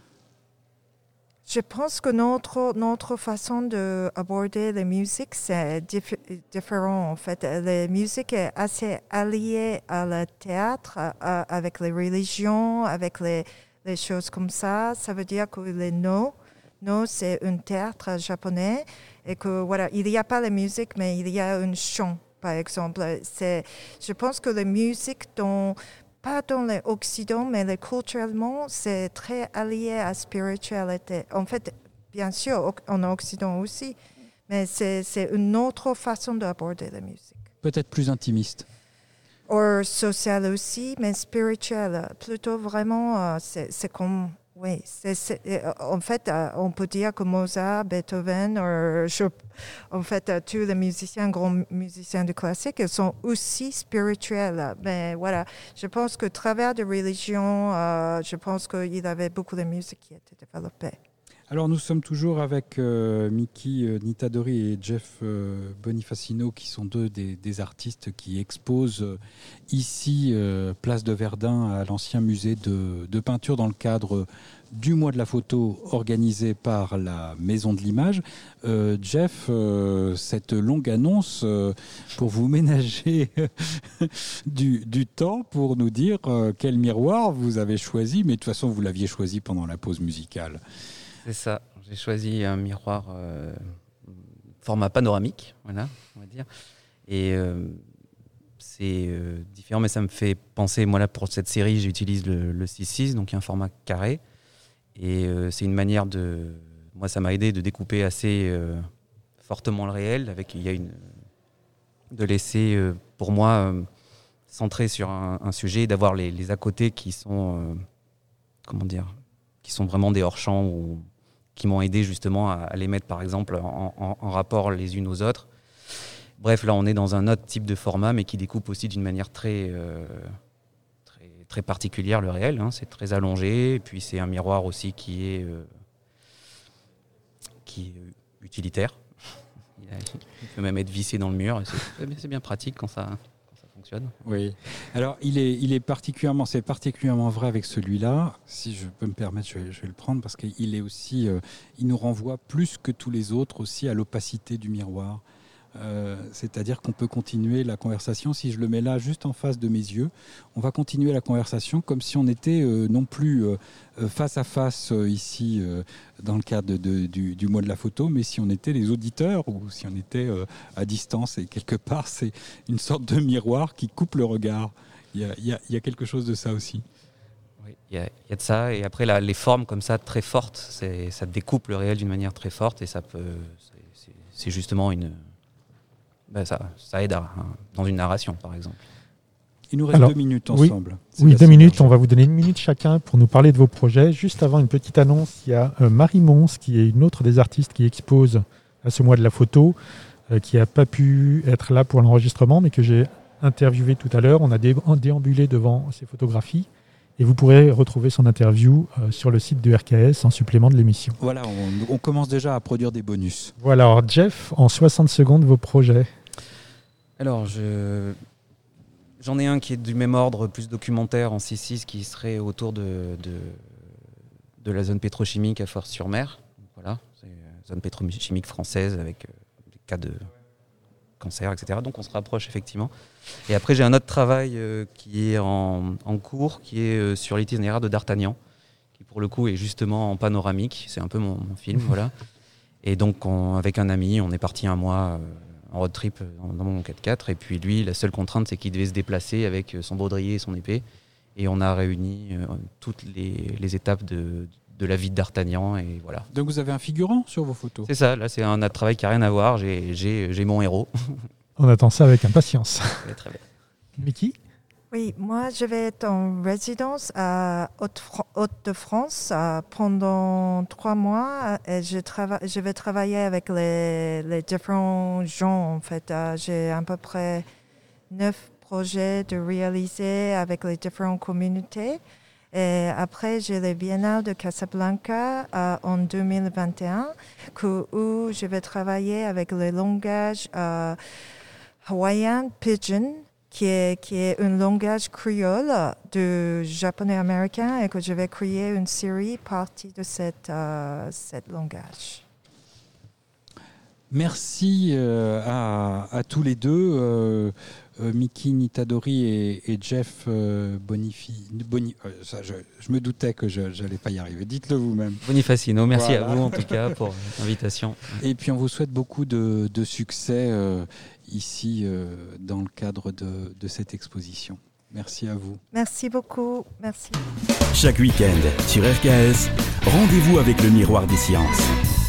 Speaker 10: Je pense que notre façon d'aborder la musique, c'est différent en fait. La musique est assez alliée à le théâtre, avec les religions, avec les choses comme ça. Ça veut dire que les No, c'est un théâtre japonais et que voilà, il n'y a pas la musique, mais il y a un chant. Par exemple, je pense que la musique, pas dans l'Occident, mais culturellement, c'est très allié à la spiritualité. En fait, bien sûr, en Occident aussi, mais c'est une autre façon d'aborder la musique.
Speaker 2: Peut-être plus intimiste.
Speaker 10: Ou sociale aussi, mais spirituelle. Plutôt vraiment, c'est comme... Oui, en fait, on peut dire que Mozart, Beethoven, en fait, tous les musiciens, grands musiciens de classique, ils sont aussi spirituels. Mais voilà, je pense que à travers des religions, je pense qu'il y avait beaucoup de musique qui était développée.
Speaker 2: Alors nous sommes toujours avec Miki Nitadori et Jeff Bonifacino, qui sont deux des artistes qui exposent ici, place de Verdun, à l'ancien musée de peinture, dans le cadre du mois de la photo organisé par la Maison de l'Image. Jeff, cette longue annonce pour vous ménager du temps pour nous dire quel miroir vous avez choisi, mais de toute façon vous l'aviez choisi pendant la pause musicale.
Speaker 9: C'est ça, j'ai choisi un miroir format panoramique, voilà, on va dire. Et c'est différent, mais ça me fait penser, moi là pour cette série, j'utilise le 6.6, donc un format carré. Et c'est une manière moi ça m'a aidé de découper assez fortement le réel, de laisser pour moi centrer sur un sujet, d'avoir les à côté qui sont, qui sont vraiment des hors-champs ou qui m'ont aidé justement à les mettre par exemple en rapport les unes aux autres. Bref, là on est dans un autre type de format, mais qui découpe aussi d'une manière très particulière le réel, hein. C'est très allongé, et puis c'est un miroir aussi qui est utilitaire. Il peut même être vissé dans le mur, et c'est bien pratique quand ça fonctionne.
Speaker 2: Oui. Alors c'est particulièrement vrai avec celui-là. Si je peux me permettre, je vais le prendre parce qu'il est aussi, il nous renvoie plus que tous les autres aussi à l'opacité du miroir. C'est-à-dire qu'on peut continuer la conversation. Si je le mets là juste en face de mes yeux, on va continuer la conversation comme si on était non plus face à face ici dans le cadre du mois de la photo, mais si on était les auditeurs ou si on était à distance. Et quelque part, c'est une sorte de miroir qui coupe le regard. Il y a quelque chose de ça aussi.
Speaker 9: Oui, il y a de ça. Et après, les formes comme ça, très fortes, ça découpe le réel d'une manière très forte, et c'est justement ça aide dans une narration, par exemple.
Speaker 2: Il nous reste 2 minutes ensemble.
Speaker 3: Oui, 2 minutes. On va vous donner 1 minute chacun pour nous parler de vos projets. Juste avant, une petite annonce. Il y a Marie Mons, qui est une autre des artistes qui expose à ce mois de la photo, qui n'a pas pu être là pour l'enregistrement, mais que j'ai interviewé tout à l'heure. On a déambulé devant ses photographies. Et vous pourrez retrouver son interview sur le site de RKS en supplément de l'émission.
Speaker 2: Voilà, on commence déjà à produire des bonus.
Speaker 3: Voilà, alors Jeff, en 60 secondes, vos projets.
Speaker 9: Alors, j'en ai un qui est du même ordre, plus documentaire en 6.6, qui serait autour de la zone pétrochimique à Fos-sur-Mer. Voilà, c'est une zone pétrochimique française avec des cas cancer, etc. Donc on se rapproche effectivement. Et après j'ai un autre travail qui est en cours, qui est sur l'itinéraire de D'Artagnan, qui pour le coup est justement en panoramique, c'est un peu mon film, voilà. Et donc avec un ami, on est parti un mois en road trip dans mon 4x4, et puis lui, la seule contrainte, c'est qu'il devait se déplacer avec son baudrier et son épée, et on a réuni toutes les étapes de la vie de D'Artagnan, et voilà.
Speaker 2: Donc vous avez un figurant sur vos photos?
Speaker 9: C'est ça, là c'est un travail qui n'a rien à voir, j'ai mon héros.
Speaker 3: On attend ça avec impatience.
Speaker 9: Très bien.
Speaker 3: Mickey?
Speaker 10: Oui, moi je vais être en résidence à Haute-de-France pendant 3 mois et je vais travailler avec les différents gens en fait. J'ai à peu près 9 projets de réaliser avec les différentes communautés. Et après, j'ai le Biennale de Casablanca en 2021 où je vais travailler avec le langage hawaïen Pidgin, qui est un langage créole de japonais américain et que je vais créer une série partie de cette langage.
Speaker 2: Merci à tous les deux, Miki Nitadori et Jeff Bonifi. Je me doutais que je n'allais pas y arriver. Dites-le vous-même.
Speaker 9: Bonifacino, merci
Speaker 2: voilà.
Speaker 9: à vous en tout cas pour l'invitation.
Speaker 2: Et puis on vous souhaite beaucoup de succès ici dans le cadre de cette exposition. Merci à vous.
Speaker 10: Merci beaucoup. Merci.
Speaker 1: Chaque week-end sur RKS, rendez-vous avec le Miroir des Sciences.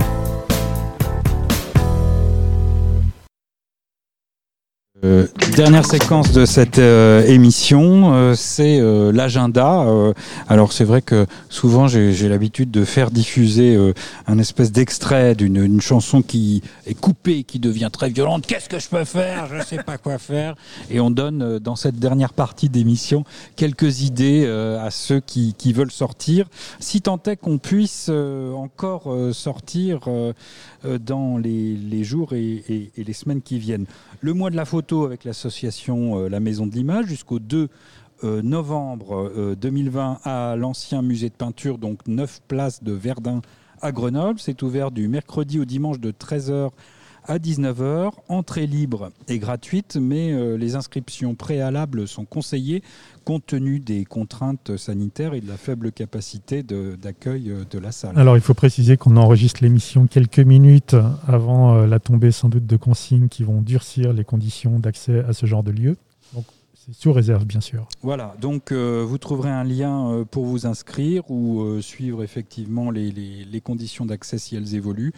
Speaker 2: Dernière séquence de cette émission, c'est l'agenda. Alors c'est vrai que souvent j'ai l'habitude de faire diffuser un espèce d'extrait d'une chanson qui est coupée, qui devient très violente. Qu'est-ce que je peux faire? Je ne sais pas quoi faire. Et on donne dans cette dernière partie d'émission quelques idées à ceux qui veulent sortir. Si tant est qu'on puisse encore sortir dans les jours et les semaines qui viennent. Le mois de la photo avec l'association La Maison de l'Image jusqu'au 2 novembre 2020 à l'ancien musée de peinture, donc 9 places de Verdun à Grenoble. C'est ouvert du mercredi au dimanche de 13h à 19h. Entrée libre et gratuite, mais les inscriptions préalables sont conseillées compte tenu des contraintes sanitaires et de la faible capacité d'accueil de la salle.
Speaker 3: Alors il faut préciser qu'on enregistre l'émission quelques minutes avant la tombée sans doute de consignes qui vont durcir les conditions d'accès à ce genre de lieu. Donc c'est sous réserve bien sûr.
Speaker 2: Voilà, donc vous trouverez un lien pour vous inscrire ou suivre effectivement les conditions d'accès si elles évoluent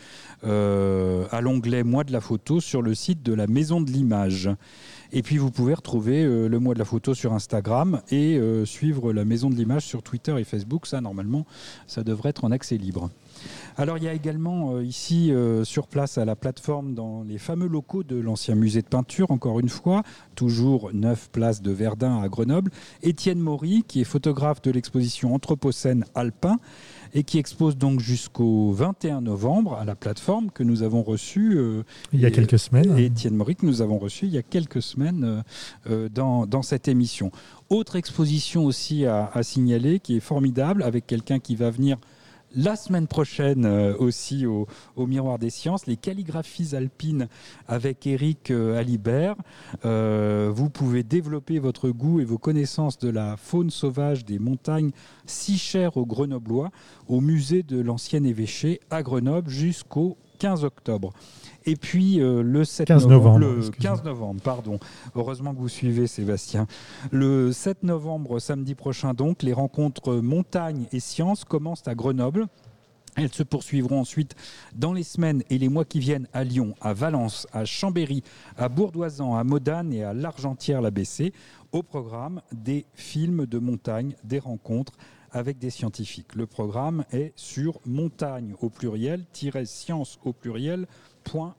Speaker 2: à l'onglet Mois de la photo sur le site de la Maison de l'Image. Et puis vous pouvez retrouver le mois de la photo sur Instagram et suivre la Maison de l'Image sur Twitter et Facebook. Ça, normalement, ça devrait être en accès libre. Alors il y a également ici sur place à la plateforme dans les fameux locaux de l'ancien musée de peinture, encore une fois, toujours 9 places de Verdun à Grenoble, Étienne Maury qui est photographe de l'exposition Anthropocène alpin et qui expose donc jusqu'au 21 novembre à la plateforme que nous avons reçue
Speaker 3: il y a quelques semaines.
Speaker 2: Et Étienne Maury que nous avons reçu il y a quelques semaines dans cette émission. Autre exposition aussi à signaler qui est formidable avec quelqu'un qui va venir la semaine prochaine aussi au Miroir des Sciences, les calligraphies alpines avec Éric Alibert. Vous pouvez développer votre goût et vos connaissances de la faune sauvage des montagnes si chères aux Grenoblois au musée de l'ancien évêché à Grenoble jusqu'au 15 octobre. Et puis le 15 novembre, pardon. Heureusement que vous suivez Sébastien. Le 7 novembre, samedi prochain donc, les rencontres montagne et sciences commencent à Grenoble. Elles se poursuivront ensuite dans les semaines et les mois qui viennent à Lyon, à Valence, à Chambéry, à Bourdoisan, à Modane et à l'Argentière-la-Bessée. Au programme, des films de montagne, des rencontres avec des scientifiques. Le programme est sur montagne au pluriel, -science au pluriel.fr.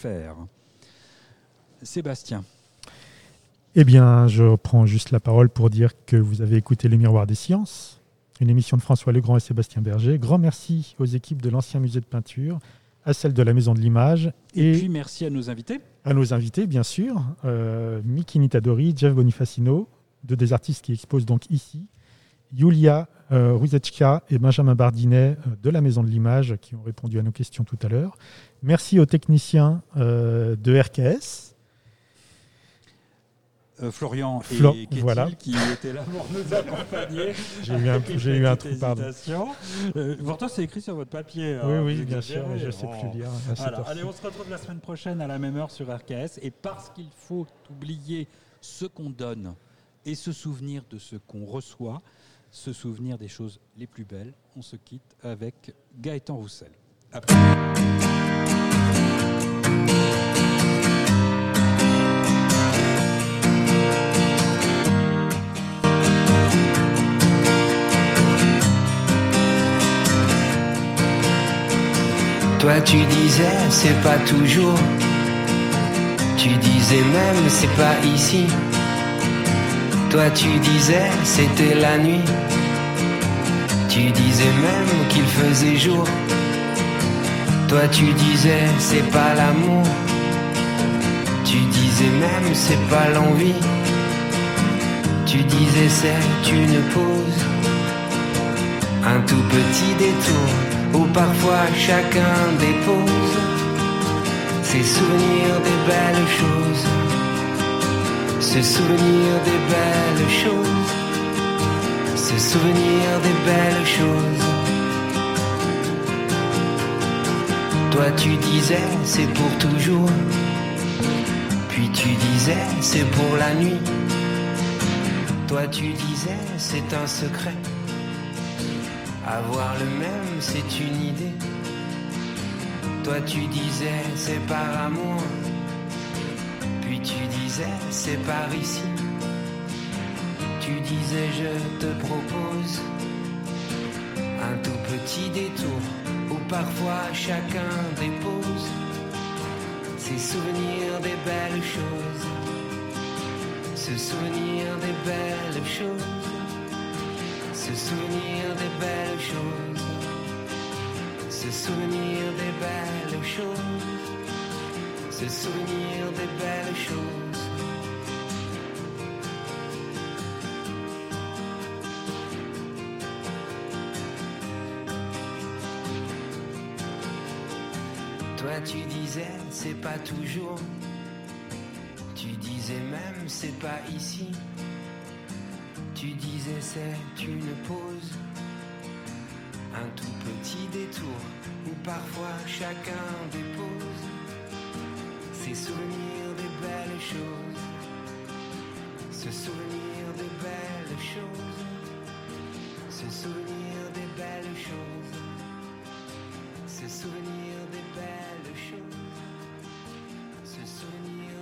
Speaker 2: Sébastien.
Speaker 3: Eh bien, je reprends juste la parole pour dire que vous avez écouté Le Miroir des Sciences, une émission de François Legrand et Sébastien Berger. Grand merci aux équipes de l'ancien musée de peinture, à celles de la Maison de l'Image.
Speaker 2: Et puis merci à nos invités.
Speaker 3: À nos invités, bien sûr. Miki Nitadori, Jeff Bonifacino, deux des artistes qui exposent donc ici. Yulia Ruzecka et Benjamin Bardinet de la Maison de l'Image qui ont répondu à nos questions tout à l'heure. Merci aux techniciens de RKS
Speaker 2: Florian et Kétil,
Speaker 3: voilà.
Speaker 2: qui étaient là pour nous accompagner.
Speaker 3: J'ai eu un trou, pardon.
Speaker 2: Pourtant, c'est écrit sur votre papier.
Speaker 3: Oui, bien sûr, mais je ne sais plus lire.
Speaker 2: Voilà. Allez, on se retrouve la semaine prochaine à la même heure sur RKS. Et parce qu'il faut oublier ce qu'on donne et se souvenir de ce qu'on reçoit, se souvenir des choses les plus belles, on se quitte avec Gaëtan Roussel.
Speaker 12: Toi tu disais c'est pas toujours, tu disais même c'est pas ici. Toi tu disais c'était la nuit, tu disais même qu'il faisait jour. Toi tu disais c'est pas l'amour, tu disais même c'est pas l'envie. Tu disais c'est une pause, un tout petit détour où parfois chacun dépose ses souvenirs des belles choses, se souvenir des belles choses, se souvenir des belles choses. Toi tu disais c'est pour toujours, puis tu disais c'est pour la nuit. Toi tu disais c'est un secret, avoir le même c'est une idée. Toi tu disais c'est par amour, puis tu disais c'est par ici. Tu disais je te propose un tout petit détour où parfois chacun dépose ses souvenirs des belles choses, se souvenir des belles choses, se souvenir des belles choses, se souvenir des belles choses, se souvenir des belles choses. Toi tu disais c'est pas toujours, tu disais même c'est pas ici. Tu disais c'est une pause, un tout petit détour où parfois chacun dépose ses souvenirs des belles choses, se souvenir des belles choses, se souvenir des belles choses, se souvenir des belles choses, se souvenir